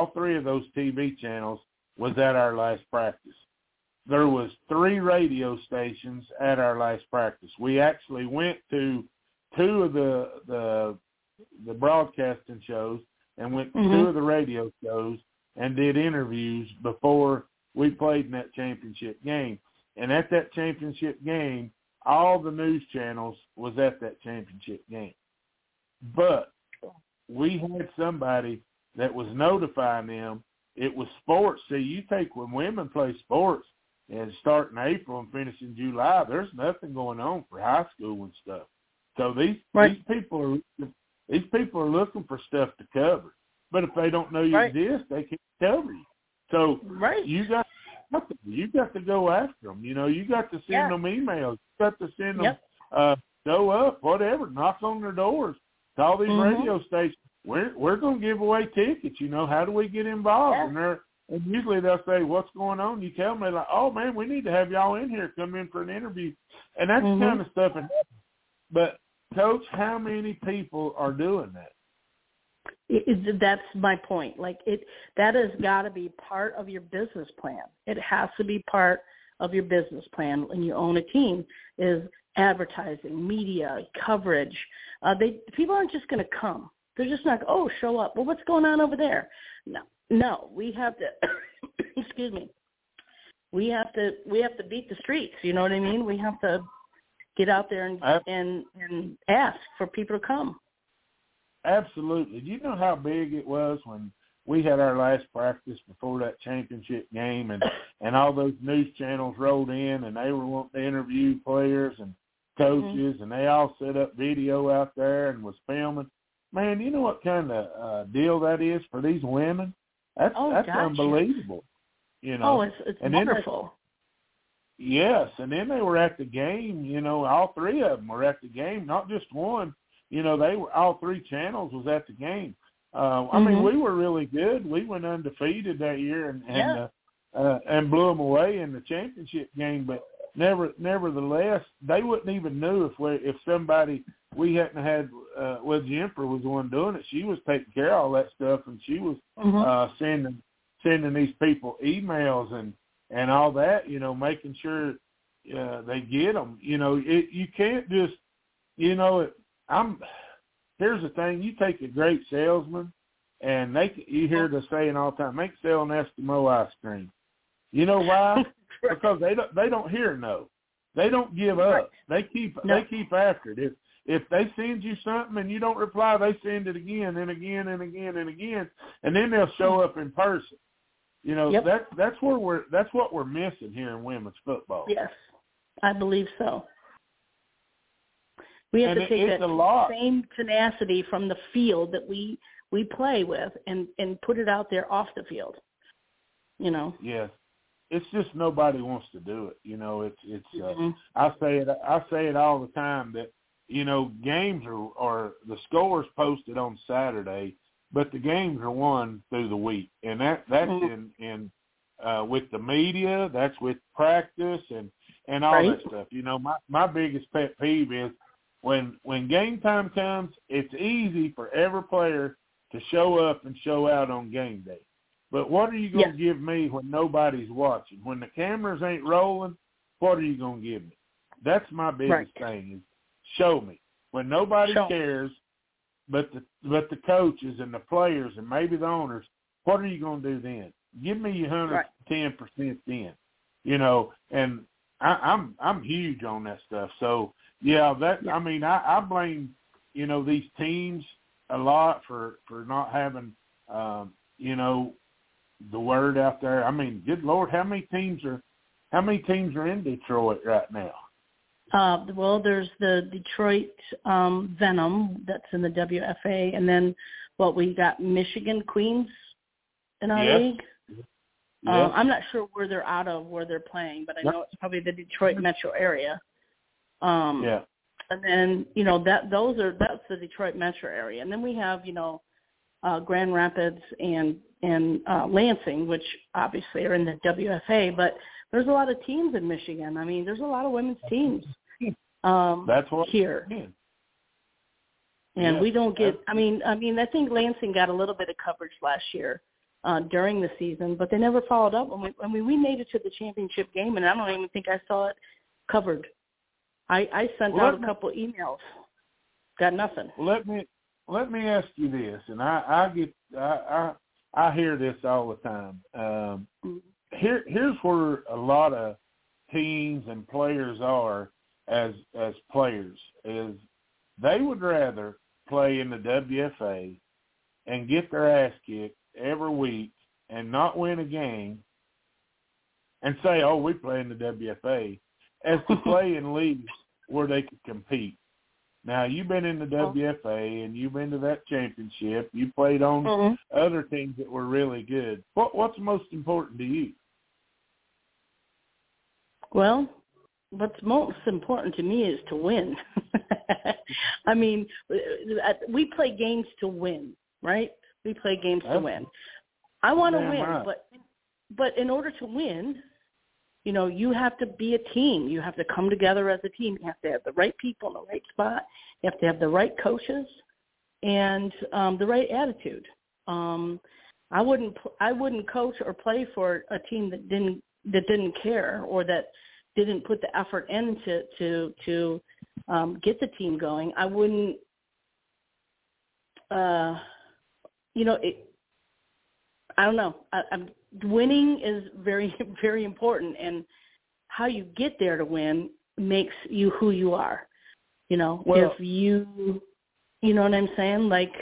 S3: TV channels was at our last practice. There was 3 radio stations at our last practice. We actually went to 2 of the broadcasting shows and went to 2 of the radio shows and did interviews before we played in that championship game. And at that championship game, all the news channels was at that championship game. But we had somebody that was notifying them. It was sports. See, you take when women play sports and start in April and finish in July, there's nothing going on for high school and stuff. So these people These people are looking for stuff to cover. But if they don't know you exist, they can't cover you. So you got to go after them. You know, you got to send them emails. You got to send them show up, whatever, knock on their doors. Call these radio stations. We're going to give away tickets. You know, how do we get involved? And usually they'll say, what's going on? You tell them, they're like, oh, man, we need to have y'all in here, come in for an interview. And that's the kind of stuff. But, Coach, how many people are doing that?
S1: That's my point. Like, that has got to be part of your business plan. It has to be part of your business plan when you own a team, is advertising, media, coverage. People aren't just going to come. They're just not, show up. Well, what's going on over there? No, we have to, excuse me, we have to beat the streets. You know what I mean? We have to get out there and ask for people to come.
S3: Absolutely. Do you know how big it was when we had our last practice before that championship game and all those news channels rolled in and they were wanting to interview players and coaches and they all set up video out there and was filming? Man, you know what kind of deal that is for these women? That's unbelievable. You know.
S1: Oh, it's wonderful.
S3: Yes, and then they were at the game. You know, all three of them were at the game, not just one. You know, they were all three channels was at the game. I mean, we were really good. We went undefeated that year and blew them away in the championship game. But nevertheless, they wouldn't even knew if somebody we hadn't had. Well, Jennifer was the one doing it. She was taking care of all that stuff, and she was sending these people emails and all that. You know, making sure they get them. You know, you can't just. You know, here's the thing. You take a great salesman, and you hear the saying all the time, make selling Eskimo ice cream. You know why? Because they don't hear no. They don't give up. They keep after it. If they send you something and you don't reply, they send it again and again and again and again, and then they'll show up in person. You know, that's what we're missing here in women's football.
S1: Yes, I believe so. We have to take that same tenacity from the field that we play with and put it out there off the field. You know.
S3: Yes. It's just nobody wants to do it. You know, it's I say it all the time that, you know, games are the scores posted on Saturday, but the games are won through the week. And that's in with the media, that's with practice and all that stuff. You know, my biggest pet peeve is when game time comes, it's easy for every player to show up and show out on game day. But what are you going to give me when nobody's watching? When the cameras ain't rolling, what are you going to give me? That's my biggest thing is show me. When nobody cares but the coaches and the players and maybe the owners, what are you going to do then? Give me your 110% then. You know, and I'm huge on that stuff. So, I mean, I blame, you know, these teams a lot for not having, you know, the word out there. I mean, good Lord, how many teams are in Detroit right now?
S1: Well, there's the Detroit Venom that's in the WFA, and then we got Michigan Queens in our league. Yes. I'm not sure where they're out of, where they're playing, but I know it's probably the Detroit metro area. And then, you know, that's the Detroit metro area. And then we have, you know, Grand Rapids and Lansing, which obviously are in the WFA, but there's a lot of teams in Michigan. I mean, there's a lot of women's teams
S3: that's what
S1: here. And we don't get, I mean, I think Lansing got a little bit of coverage last year during the season, but they never followed up. We made it to the championship game, and I don't even think I saw it covered. I sent out a couple emails. Got nothing.
S3: Let me ask you this, and I hear this all the time. Here's where a lot of teams and players are as players is they would rather play in the WFA and get their ass kicked every week and not win a game and say, oh, we play in the WFA, as to play in leagues where they could compete. Now, you've been in the WFA, and you've been to that championship. You played on other teams that were really good. What's most important to you?
S1: Well, what's most important to me is to win. I mean, we play games to win, right? We play games to win. I want to win,
S3: right.
S1: but in order to win, you know, you have to be a team. You have to come together as a team. You have to have the right people in the right spot. You have to have the right coaches and the right attitude. I wouldn't coach or play for a team that didn't care or that didn't put the effort in to get the team going. I wouldn't. You know, I don't know. Winning is very, very important, and how you get there to win makes you who you are. You know,
S3: well,
S1: if you know what I'm saying? Like,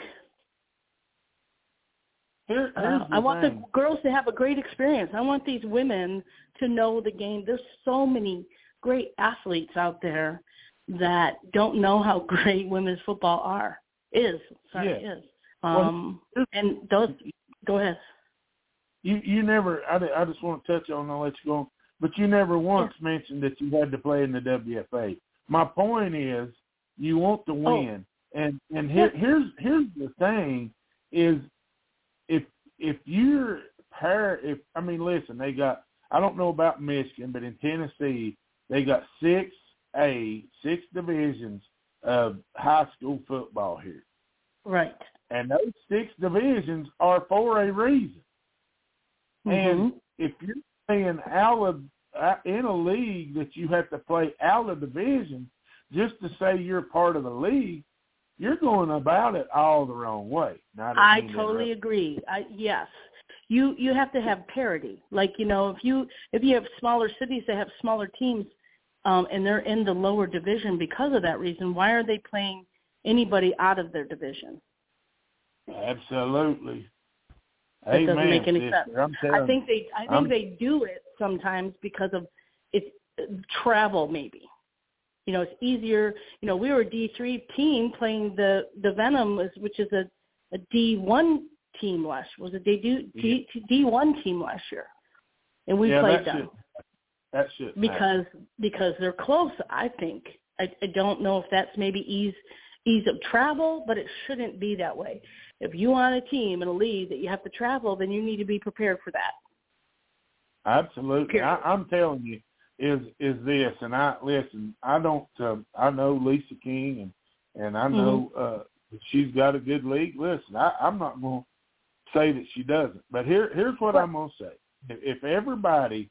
S1: I want the girls to have a great experience. I want these women to know the game. There's so many great athletes out there that don't know how great women's football is. And those, go ahead.
S3: You never, I just want to touch on, I'll let you go, but you never once mentioned that you had to play in the WFA. My point is, you want to win. And here's the thing is, if you're listen, they got, I don't know about Michigan, but in Tennessee, they got six divisions of high school football here.
S1: Right.
S3: And those 6 divisions are for a reason. And if you're playing in a league that you have to play out of division just to say you're part of the league, you're going about it all the wrong way.
S1: I totally agree. Yes. You have to have parity. Like, you know, if you have smaller cities that have smaller teams and they're in the lower division because of that reason, why are they playing anybody out of their division?
S3: Absolutely.
S1: It doesn't make any sense. I think they do it sometimes because of it's travel maybe. You know, it's easier. You know, we were a D3 team playing the Venom, which is a D1 team last year. Was a D1 team last year, and we played them.
S3: That should
S1: because they're close. I think. I don't know if that's maybe ease of travel, but it shouldn't be that way. If you want a team in a league that you have to travel, then you need to be prepared for that.
S3: Absolutely. I'm telling you, is this, and I don't, I know Lisa King, and I know she's got a good league. Listen, I'm not going to say that she doesn't, but here's what I'm going to say. If everybody,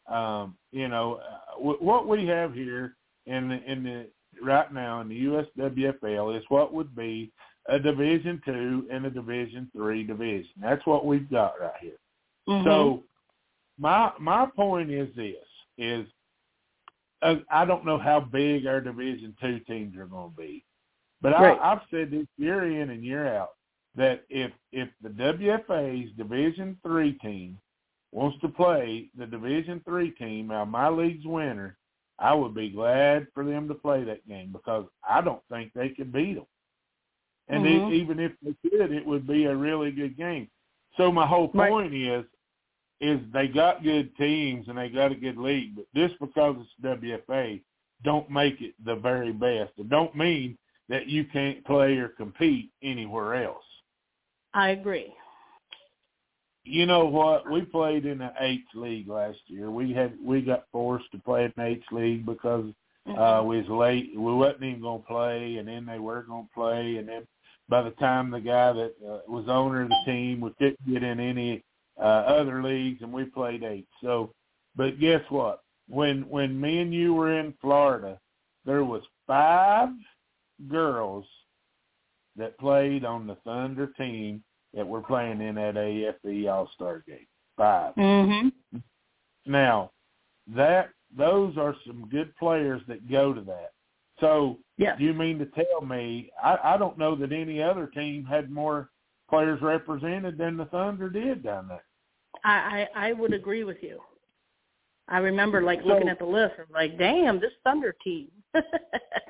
S3: what we have here in the right now in the USWFL is what would be a Division II and a Division III division. That's what we've got right here. So my point is this, is I don't know how big our Division II teams are going to be, but I've said this year in and year out that if the WFA's Division III team wants to play the Division III team, now my league's winner, I would be glad for them to play that game because I don't think they can beat them. And even if they could, it would be a really good game. So my whole point is they got good teams and they got a good league, but just because it's WFA, don't make it the very best. It don't mean that you can't play or compete anywhere else.
S1: I agree.
S3: You know what? We played in the H League last year. We got forced to play in the H League because we was late. We wasn't even going to play, and then they were going to play, and then by the time the guy that was owner of the team, we couldn't get in any other leagues, and we played H. So, but guess what? When me and you were in Florida, there was 5 girls that played on the Thunder team that were playing in that AFE All-Star game. 5. Now, those are some good players that go to that. So, you mean to tell me, I don't know that any other team had more players represented than the Thunder did down there.
S1: I would agree with you. I remember, looking at the list, and damn, this Thunder team.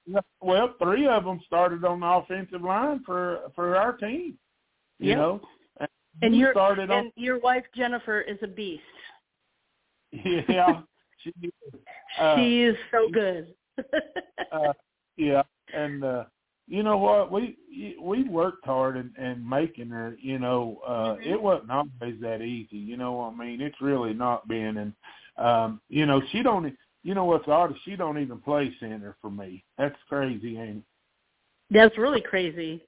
S3: Well, 3 of them started on the offensive line for our team. You know,
S1: and your wife Jennifer is a beast.
S3: Yeah, she
S1: is so good.
S3: Yeah, and you know what? We worked hard in making her. You know, it wasn't always that easy. You know what I mean? It's really not been. And you know, she don't. You know what's odd is she don't even play center for me. That's crazy, ain't it?
S1: That's really crazy.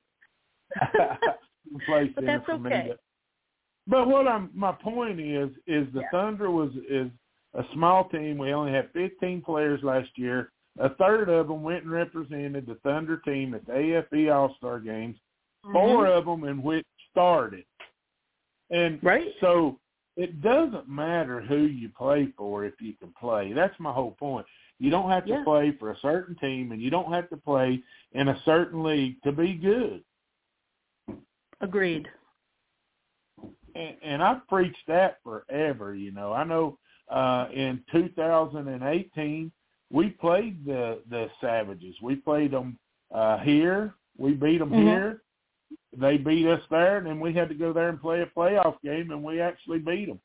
S3: Play
S1: but
S3: center
S1: that's
S3: for
S1: okay.
S3: me. But my point is the Thunder is a small team. We only had 15 players last year. A third of them went and represented the Thunder team at the AFB All-Star games. 4 of them in which started. And so it doesn't matter who you play for if you can play. That's my whole point. You don't have to play for a certain team, and you don't have to play in a certain league to be good.
S1: Agreed.
S3: And I've preached that forever, you know. I know in 2018 we played the Savages. We played them here. We beat them here. They beat us there, and then we had to go there and play a playoff game, and we actually beat them.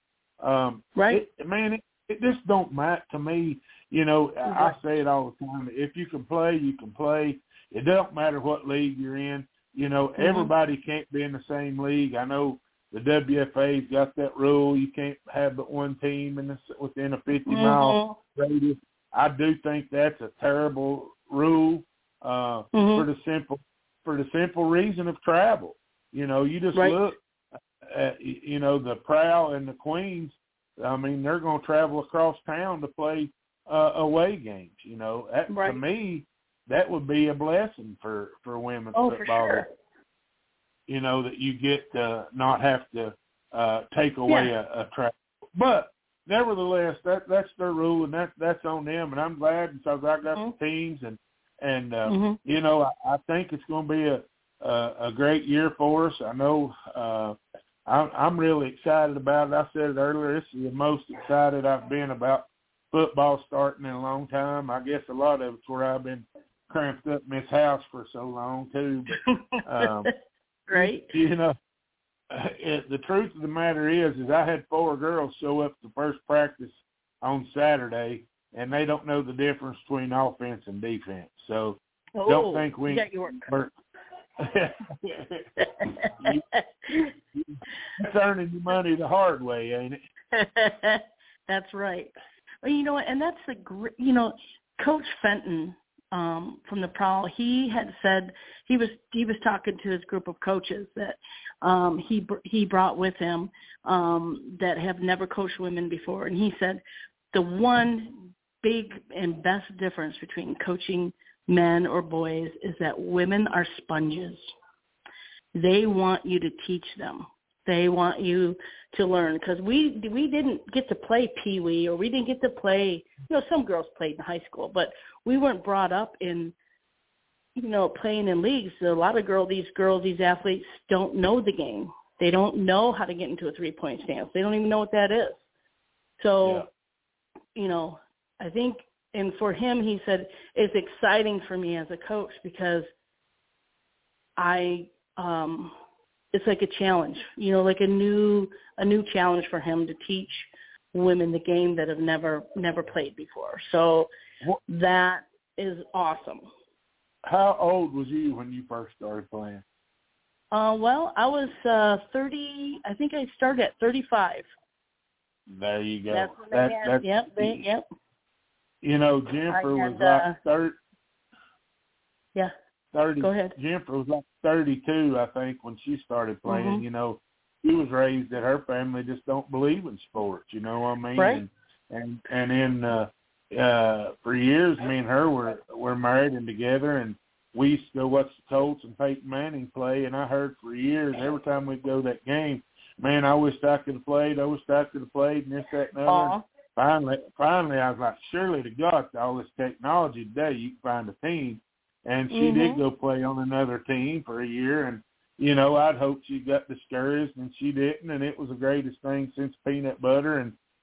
S3: It just don't matter to me. You know, I say it all the time. If you can play, you can play. It don't matter what league you're in. You know, everybody can't be in the same league. I know the WFA's got that rule. You can't have but one team within a 50-mile radius. I do think that's a terrible rule for the simple reason of travel. You know, you just look at, you know, the Prowl and the Queens. I mean, they're going to travel across town to play away games. You know, to me, that would be a blessing for women's football.
S1: For sure.
S3: You know, that you get to not have to take away a travel. But nevertheless, that's their rule, and that's on them. And I'm glad because I got the teams, and you know, I think it's going to be a great year for us. I know I'm really excited about it. I said it earlier. This is the most excited I've been about football starting in a long time. I guess a lot of it's where I've been cramped up in this house for so long too. But,
S1: Great.
S3: You know, the truth of the matter is I had 4 girls show up to first practice on Saturday, and they don't know the difference between offense and defense. So don't think we
S1: got your work.
S3: It's earning your money the hard way, ain't it?
S1: That's right. Well, you know what, and that's you know, Coach Fenton from the Prowl, he had said he was talking to his group of coaches that he brought with him that have never coached women before, and he said the one big and best difference between coaching men or boys is that women are sponges. They want you to teach them. They want you to learn, because we didn't get to play Pee-wee, or we didn't get to play, you know, some girls played in high school, but we weren't brought up in, you know, playing in leagues. A lot of these athletes don't know the game. They don't know how to get into a three-point stance. They don't even know what that is. So, you know, I think, and for him, he said, it's exciting for me as a coach because it's like a challenge, you know, like a new challenge for him to teach women the game that have never played before. So that is awesome.
S3: How old was you when you first started playing?
S1: Well, I was 30. I think I started at 35.
S3: There you go.
S1: That's when they had, yep.
S3: You know, Jennifer was like 30.
S1: Yeah.
S3: 30.
S1: Go ahead.
S3: Jennifer was like 32, I think, when she started playing. You know, she was raised that her family just don't believe in sports. You know what I mean?
S1: Right.
S3: And then for years, me and her were married and together, and we used to go watch the Colts and Peyton Manning play. And I heard for years, every time we'd go to that game, man, I wished I could have played. I wished I could have played, and this, that, and the other. Finally, I was like, surely to God, all this technology today, you can find a team. And she did go play on another team for a year. And, you know, I'd hoped she got discouraged, and she didn't. And it was the greatest thing since peanut butter. And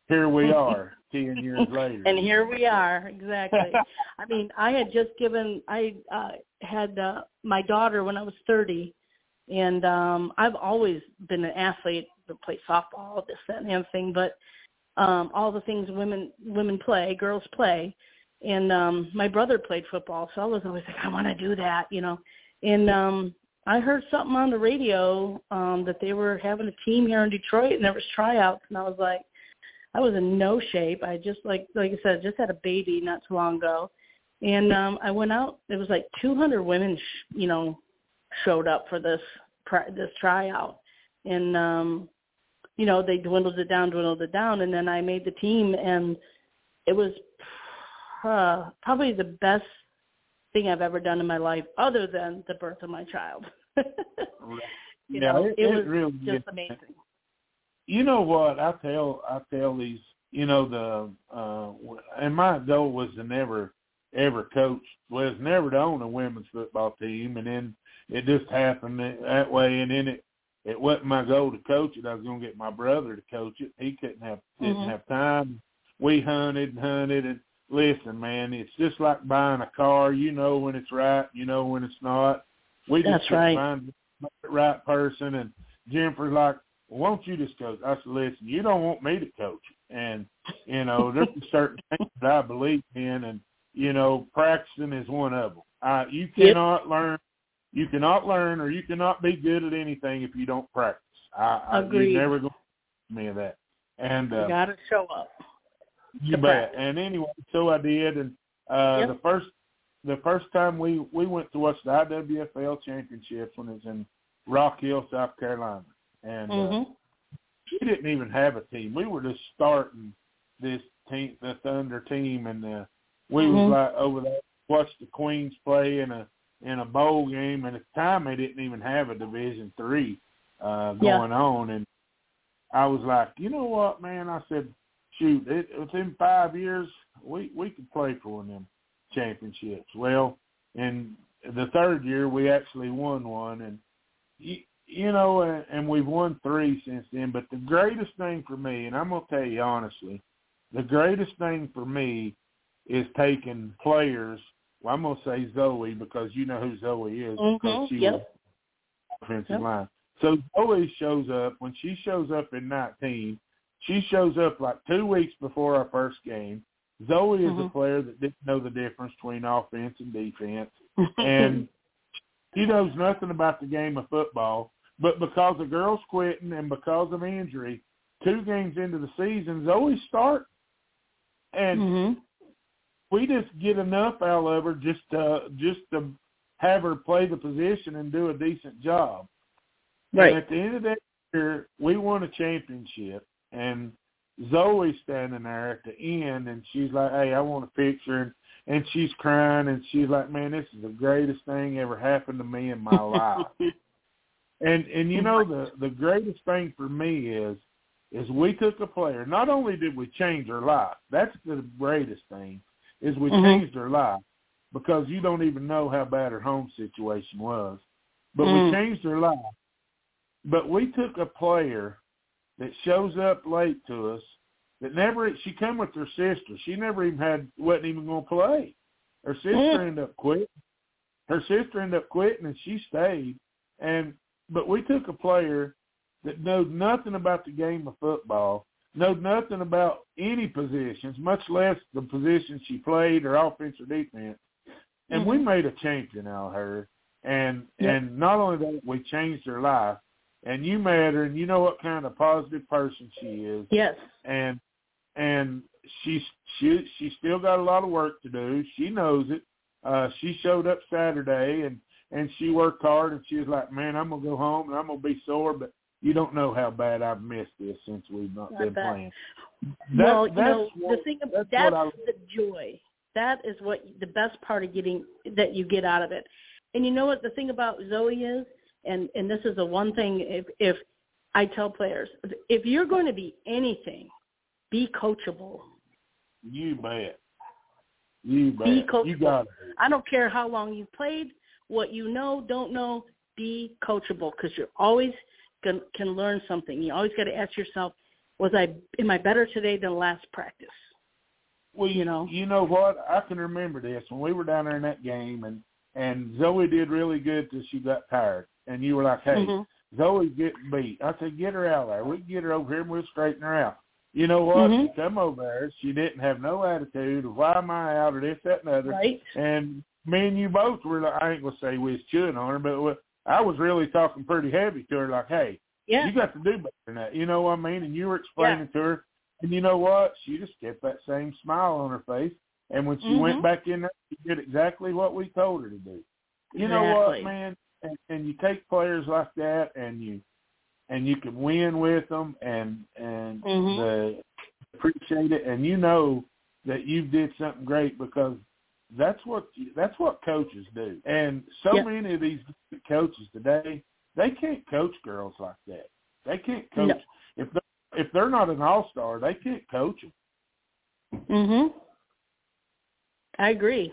S3: here we are 10 years later.
S1: And here we are, exactly. I mean, I had just had my daughter when I was 30, and I've always been an athlete, play softball, this, that, and everything, but all the things women play, girls play. And my brother played football, so I was always like, I want to do that, you know. And I heard something on the radio that they were having a team here in Detroit, and there was tryouts, and I was like, I was in no shape. I just, like I said, just had a baby not too long ago. And I went out. It was like 200 women, showed up for this tryout. And, they dwindled it down. And then I made the team, and it was probably the best thing I've ever done in my life other than the birth of my child. It was
S3: really
S1: just amazing.
S3: You know what? I tell these, and my goal was to never ever coach, was never to own a women's football team, and then it just happened that way, and then it wasn't my goal to coach it. I was going to get my brother to coach it. He didn't have time. We hunted, and listen, man, it's just like buying a car. You know when it's right, you know when it's not. We just find the right person, and Jennifer's like, well, why don't you just coach? I said, listen, you don't want me to coach. And, there's certain things that I believe in, and, practicing is one of them. You cannot learn or you cannot be good at anything if you don't practice.
S1: Agreed.
S3: You're never going to me of that. And
S1: you got to show up.
S3: You bet. And anyway, so I did. And the first time we went to watch the IWFL championships when it was in Rock Hill, South Carolina. And we didn't even have a team. We were just starting this team, the Thunder team, and we was like over there, watched the Queens play in a bowl game. And at the time, they didn't even have a Division III going on. And I was like, you know what, man? I said, shoot, within 5 years, we could play for one of them championships. Well, in the third year, we actually won one, and and we've won 3 since then. But the greatest thing for me, and I'm going to tell you honestly, the greatest thing for me is taking players. Well, I'm going to say Zoe because you know who Zoe is because she was offensive line. So Zoe shows up. When she shows up in 19, she shows up like 2 weeks before our first game. Zoe is a player that didn't know the difference between offense and defense. And she knows nothing about the game of football. But because the girls quitting and because of injury, 2 games into the season, Zoe's starting. And we just get enough out of her just to have her play the position and do a decent job. Right. And at the end of that year, we won a championship. And Zoe's standing there at the end, and she's like, hey, I want a picture. And she's crying, and she's like, man, this is the greatest thing ever happened to me in my life. And the greatest thing for me is we took a player. Not only did we change her life, that's the greatest thing, is we changed her life because you don't even know how bad her home situation was. But we changed her life. But we took a player that shows up late to us that she come with her sister. She never even wasn't even going to play. Her sister ended up quitting. And she stayed. But we took a player that knowed nothing about the game of football, knowed nothing about any positions, much less the position she played or offense or defense. And we made a champion out of her. And not only that, we changed her life. And you met her, and you know what kind of positive person she is. Yes. And she still got a lot of work to do. She knows it. She showed up Saturday, and she worked hard, and she was like, man, I'm going to go home, and I'm going to be sore, but you don't know how bad I've missed this since we've not been playing.
S1: The thing about that's the joy. That is what the best part of that you get out of it. And you know what the thing about Zoe is? And this is the one thing if I tell players, if you're going to be anything, be coachable.
S3: You bet.
S1: Be coachable.
S3: You got it.
S1: I don't care how long you've played, what you know, don't know, be coachable because you're always can learn something. You always got to ask yourself, am I better today than last practice?
S3: Well, you know what? I can remember this when we were down there in that game, and Zoe did really good till she got tired, and you were like, "Hey, Zoe's getting beat." I said, "Get her out of there. We can get her over here and we'll straighten her out." You know what? She come over there. She didn't have no attitude of why am I out or this, that, and the other.
S1: Right.
S3: And me and you both were like, I ain't gonna say we was chewing on her, but I was really talking pretty heavy to her, like, "Hey, you got to do better than that." You know what I mean? And you were explaining to her. And you know what? She just kept that same smile on her face. And when she went back in there, she did exactly what we told her to do. You know what, man? And you take players like that, and you can win with them, and they appreciate it. And you know that you did something great because that's what coaches do. And so many of these coaches today, they can't coach girls like that. They can't coach if they're not an all-star, they can't coach them.
S1: I agree.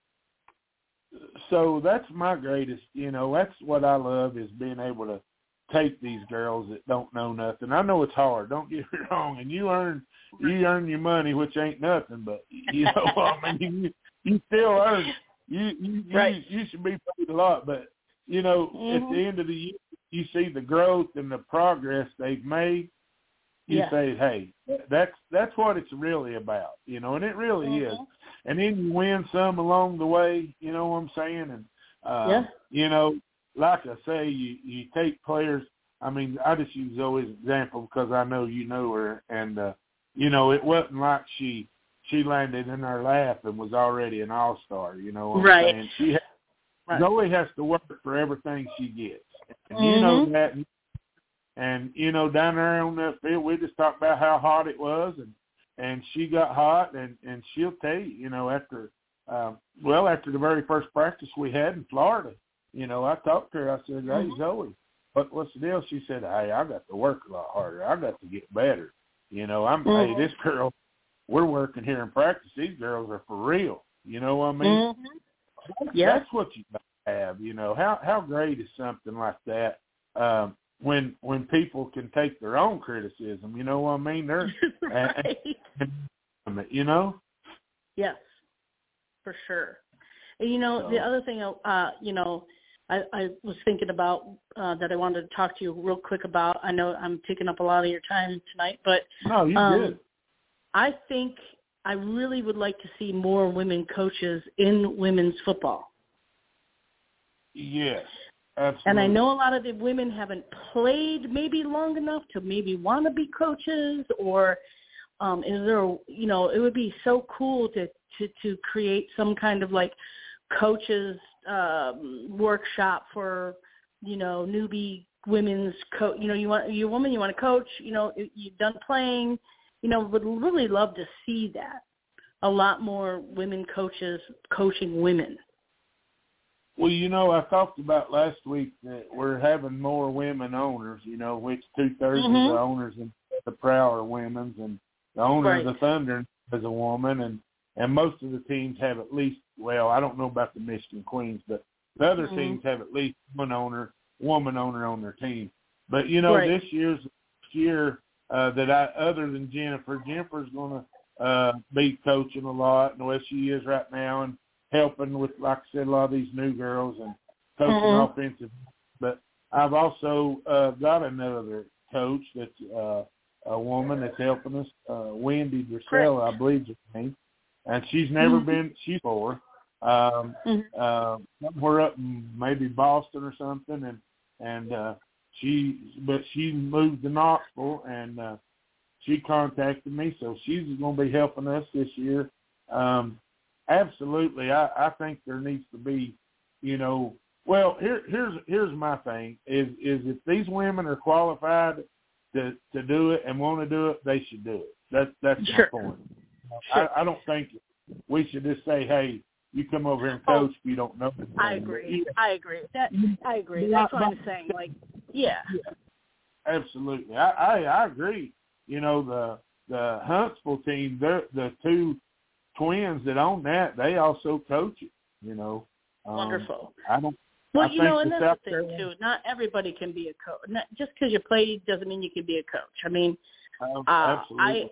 S3: So that's my greatest, that's what I love is being able to take these girls that don't know nothing. I know it's hard, don't get me wrong, and you earn your money, which ain't nothing, but you you still earn. You should be paid a lot, but at the end of the year, you see the growth and the progress they've made. You say, hey, that's what it's really about, and it really is. And then you win some along the way, you know what I'm saying? And, like I say, you take players. I mean, I just use Zoe as an example because I know you know her. And, it wasn't like she landed in her lap and was already an all-star, you know what I'm saying? Zoe has to work for everything she gets. And you know that. And, down there on that field, we just talked about how hot it was, and she got hot, and she'll tell you, after the very first practice we had in Florida, I talked to her. I said, "Hey, Zoe, what's the deal?" She said, "Hey, I got to work a lot harder. I got to get better. Hey, this girl, we're working here in practice. These girls are for real. You know what I mean?" That's what you got to have, How great is something like that? When people can take their own criticism, you know what I mean? They're
S1: Yes, for sure. And, the other thing, I was thinking about that I wanted to talk to you real quick about. I know I'm taking up a lot of your time tonight, but
S3: no, you did.
S1: I think I really would like to see more women coaches in women's football.
S3: Yes. Absolutely.
S1: And I know a lot of the women haven't played maybe long enough to maybe want to be coaches, or is there, it would be so cool to create some kind of like coaches workshop for, newbie women's coach. You're a woman, you want to coach, you've done playing, would really love to see that. A lot more women coaches coaching women.
S3: Well, I talked about last week that we're having more women owners, which 2/3 of the owners in the Prowl are women, and the owner of the Thunder is a woman, and most of the teams have at least, well, I don't know about the Michigan Queens, but the other teams have at least woman owner on their team. But, this year's year that other than Jennifer's going to be coaching a lot, and the way she is right now, and helping with, like I said, a lot of these new girls and coaching offensive. But I've also got another coach that's a woman that's helping us, Wendy Drusella, I believe is her name. And she's never been, she's for somewhere up in maybe Boston or something. And she moved to Knoxville, and she contacted me, so she's going to be helping us this year. Absolutely. I think there needs to be, well, here's my thing is if these women are qualified to do it and want to do it, they should do it. That's my point. Sure. I don't think we should just say, hey, you come over here and coach if you don't know.
S1: I agree. I agree. That's what I'm saying. Like, yeah.
S3: Absolutely. I agree. The Huntsville team, the two twins that own that, they also coach it,
S1: Wonderful.
S3: Well,
S1: and that's the thing, too. Not everybody can be a coach. Just because you play doesn't mean you can be a coach. I mean,
S3: Absolutely.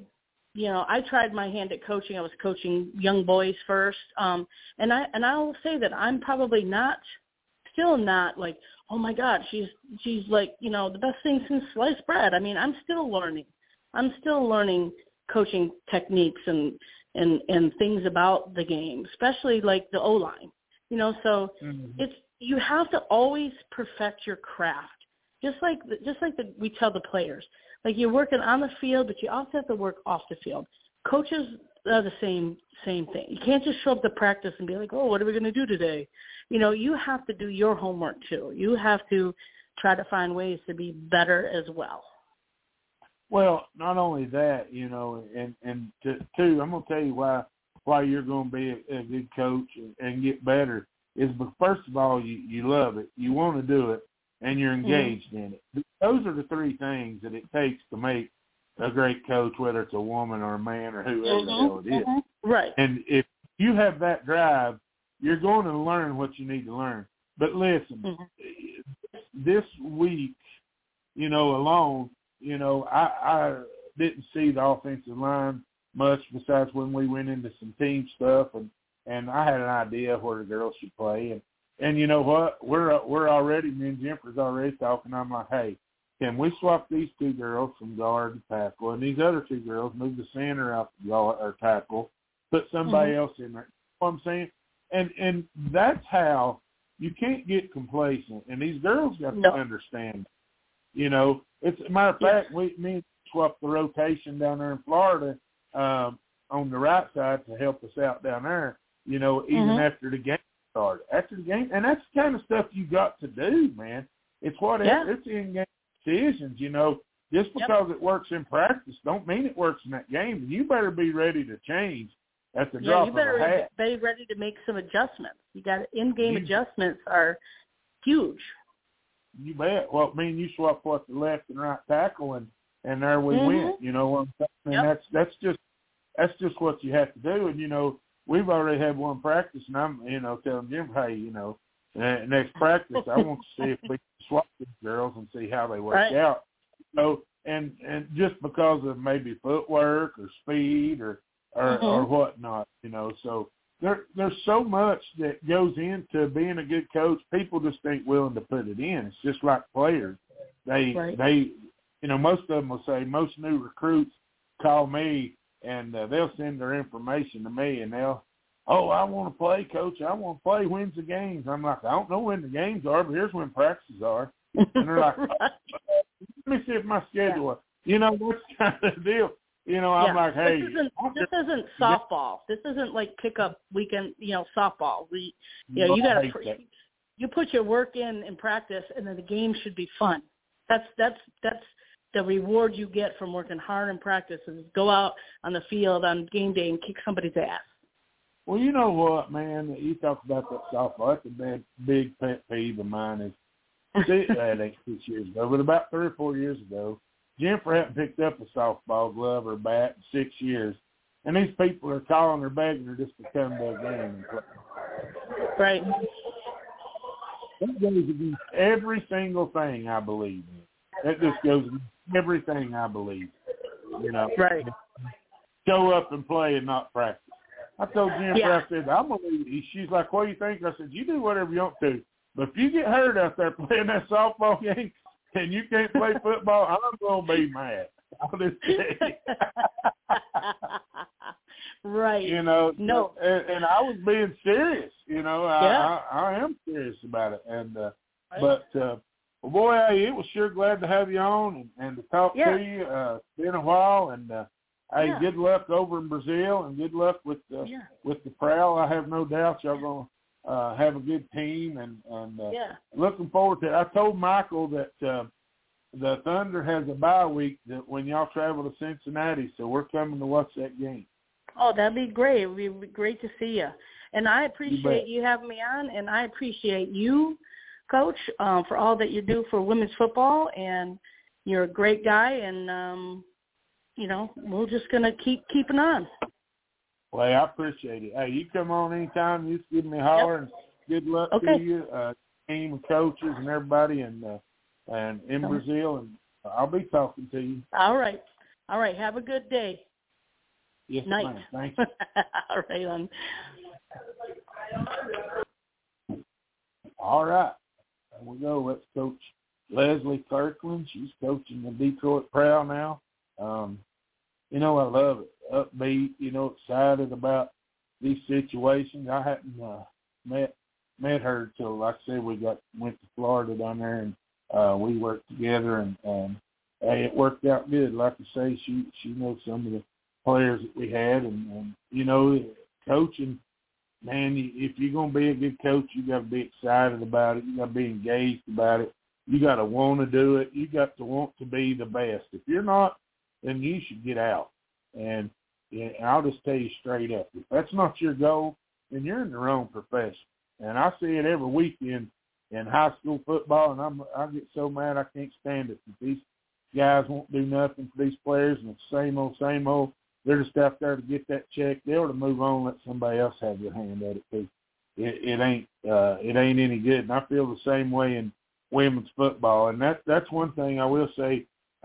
S1: I tried my hand at coaching. I was coaching young boys first, and I will say that I'm probably still not like, oh my God, she's like, the best thing since sliced bread. I mean, I'm still learning coaching techniques and things about the game, especially like the O-line. So you have to always perfect your craft, just like we tell the players. Like, you're working on the field, but you also have to work off the field. Coaches are the same thing. You can't just show up to practice and be like, oh, what are we going to do today? You have to do your homework too. You have to try to find ways to be better as well.
S3: Well, not only that, and two, I'm going to tell you why you're going to be a good coach and get better is, first of all, you love it, you want to do it, and you're engaged in it. Those are the three things that it takes to make a great coach, whether it's a woman or a man or whoever the hell it is.
S1: Right.
S3: And if you have that drive, you're going to learn what you need to learn. But listen, this week, alone, I didn't see the offensive line much besides when we went into some team stuff, and I had an idea of where the girls should play. And you know what? We're already, me and Jennifer's already talking. I'm like, hey, can we swap these two girls from guard to tackle, and these other two girls move the center out to guard or tackle, put somebody else in there? You know what I'm saying? And that's how you can't get complacent. And these girls got to understand. It's a matter of fact, me swapped the rotation down there in Florida on the right side to help us out down there. Even after the game started. After the game, and that's the kind of stuff you got to do, man. It's it's in-game decisions. Just because it works in practice don't mean it works in that game. And you better be ready to change at the drop of a hat.
S1: You better be ready to make some adjustments. You got in-game adjustments are huge.
S3: You bet. Well, you swap the left and right tackle, and there we went. You know what I'm saying? And that's just what you have to do. And we've already had one practice, and I'm telling Jim, hey, next practice I want to see if we can swap these girls and see how they work out. And just because of maybe footwork or speed or whatnot, so. There's so much that goes into being a good coach. People just ain't willing to put it in. It's just like players. They most of them will say, most new recruits call me and they'll send their information to me and I want to play, coach. I want to play. When's the games? I'm like, I don't know when the games are, but here's when practices are. And they're like, let me see if my schedule. What's kind of the deal? I'm like, hey.
S1: This isn't softball. This isn't like pickup weekend, softball. You got to you put your work in practice, and then the game should be fun. That's the reward you get from working hard in practice is go out on the field on game day and kick somebody's ass.
S3: Well, you know what, man? You talk about that softball. That's a big pet peeve of mine. That ain't 6 years ago, but about 3 or 4 years ago, Jennifer hadn't picked up a softball glove or bat in 6 years, and these people are calling her, begging her just to come to a game and play.
S1: Right.
S3: That goes against every single thing I believe in. That just goes against everything I believe.
S1: Right.
S3: Show up and play and not practice. I told Jennifer, I said, I'm going to leave. She's like, what do you think? I said, you do whatever you want to. But if you get hurt out there playing that softball game, and you can't play football, I'm going to be mad. I'll just say.
S1: Right.
S3: No. And I was being serious. I am serious about it. And but boy, it was sure glad to have you on and to talk to you. It's been a while, and hey, good luck over in Brazil, and good luck with the Prowl. I have no doubt y'all going to have a good team, and looking forward to it. I told Michael that the Thunder has a bye week that when y'all travel to Cincinnati, so we're coming to watch that game.
S1: Oh, that'd be great. It would be great to see you. And I appreciate you having me on, and I appreciate you, Coach, for all that you do for women's football, and you're a great guy, and, we're just going to keep keeping on.
S3: Well, I appreciate it. Hey, you come on anytime. You just give me a holler, and good luck to you, team of coaches and everybody, and in Brazil, and I'll be talking to you.
S1: All right. All right. Have a good day.
S3: Yes,
S1: Night.
S3: ma'am. Thank you.
S1: All right.
S3: All right. There we go. Let's coach Leslie Kirkland. She's coaching the Detroit Prowl now. I love it. Upbeat, excited about these situations. I hadn't met her till, like I said, went to Florida down there, and we worked together, and hey, it worked out good. Like I say, she knows some of the players that we had, and coaching, man, if you're going to be a good coach, you got to be excited about it. You got to be engaged about it. You got to want to do it. You got to want to be the best. If you're not, then you should get out. And I'll just tell you straight up, if that's not your goal, then you're in the wrong profession. And I see it every weekend in high school football, and I get so mad I can't stand it. These guys won't do nothing for these players, and it's same old. They're just out there to get that check. They ought to move on, let somebody else have their hand at it, because it ain't any good. And I feel the same way in women's football. And that's one thing I will say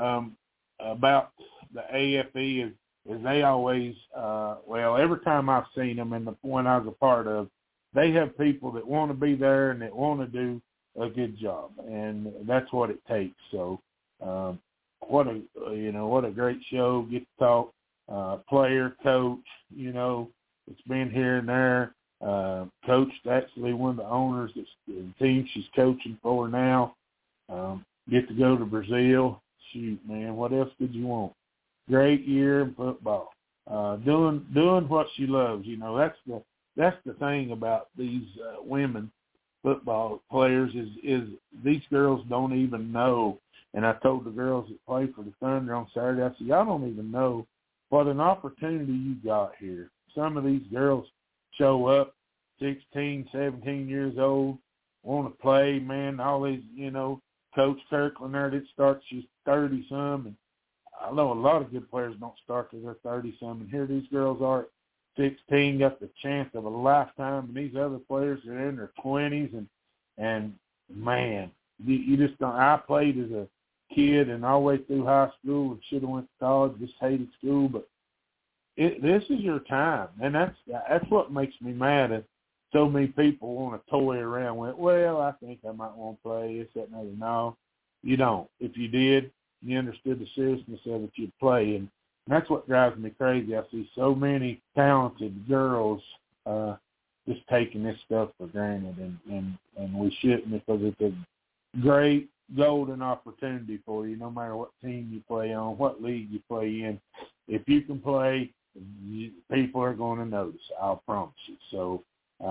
S3: about the AFE is they always, every time I've seen them and the one I was a part of, they have people that want to be there and that want to do a good job, and that's what it takes. So, what a great show. Get to talk player, coach. It's been here and there. Coached actually one of the owners that's the team she's coaching for now. Get to go to Brazil. Shoot, man, what else could you want? Great year in football. Doing what she loves. That's the thing about these women football players is these girls don't even know. And I told the girls that play for the Thunder on Saturday, I said, y'all don't even know what an opportunity you got here. Some of these girls show up 16, 17 years old, want to play, man, all these, Coach Kirkland there that starts, she's 30-some, and I know a lot of good players don't start till they're 30-some, and here these girls are at 16, got the chance of a lifetime, and these other players are in their 20s, and man, you just don't. I played as a kid and all the way through high school and should have went to college, just hated school, but this is your time, and that's what makes me mad at so many people want to toy around with, well, I think I might want to play this, that, and other. No, you don't. If you did, you understood the seriousness of it, you'd play, and that's what drives me crazy. I see so many talented girls just taking this stuff for granted, and we shouldn't, because it's a great golden opportunity for you, no matter what team you play on, what league you play in. If you can play, people are going to notice, I'll promise you. So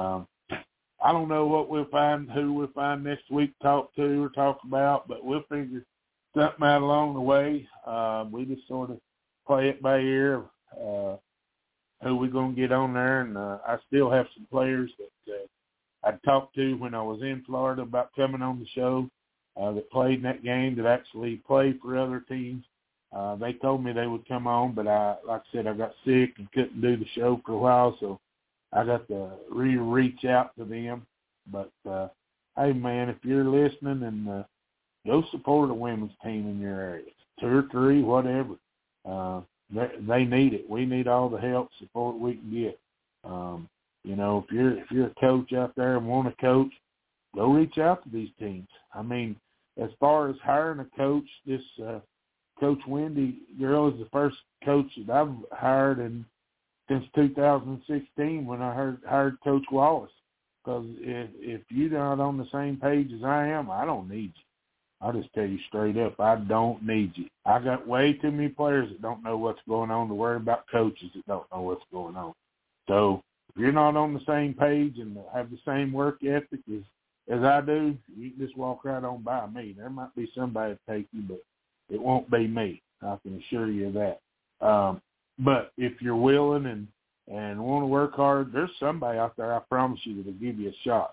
S3: I don't know who we'll find next week to talk to or talk about, but we'll figure something out along the way. We just sort of play it by ear, who we're going to get on there. And I still have some players that I talked to when I was in Florida about coming on the show that played in that game, that actually played for other teams. They told me they would come on, but like I said, I got sick and couldn't do the show for a while, so I got to reach out to them. But, hey, man, if you're listening, and go support a women's team in your area, 2 or 3, whatever. They need it. We need all the help, support we can get. If you're a coach out there and want to coach, go reach out to these teams. I mean, as far as hiring a coach, this Coach Wendy girl is the first coach that I've hired since 2016 when I hired Coach Wallace. Because if you're not on the same page as I am, I don't need you. I'll just tell you straight up, I don't need you. I got way too many players that don't know what's going on to worry about coaches that don't know what's going on. So if you're not on the same page and have the same work ethic as I do, you can just walk right on by me. There might be somebody to take you, but it won't be me. I can assure you of that. But if you're willing and want to work hard, there's somebody out there, I promise you, that'll give you a shot.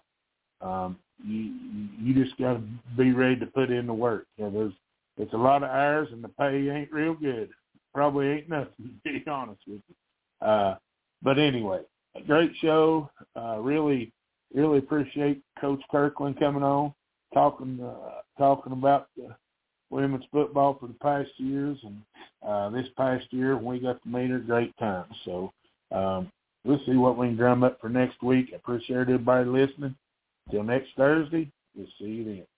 S3: You just got to be ready to put in the work. It's a lot of hours, and the pay ain't real good. Probably ain't nothing, to be honest with you. But anyway, a great show. Really, really appreciate Coach Kirkland coming on, talking about the women's football for the past years, and this past year when we got to meet her, great time. So we'll see what we can drum up for next week. I appreciate everybody listening. Till next Thursday, we'll see you then.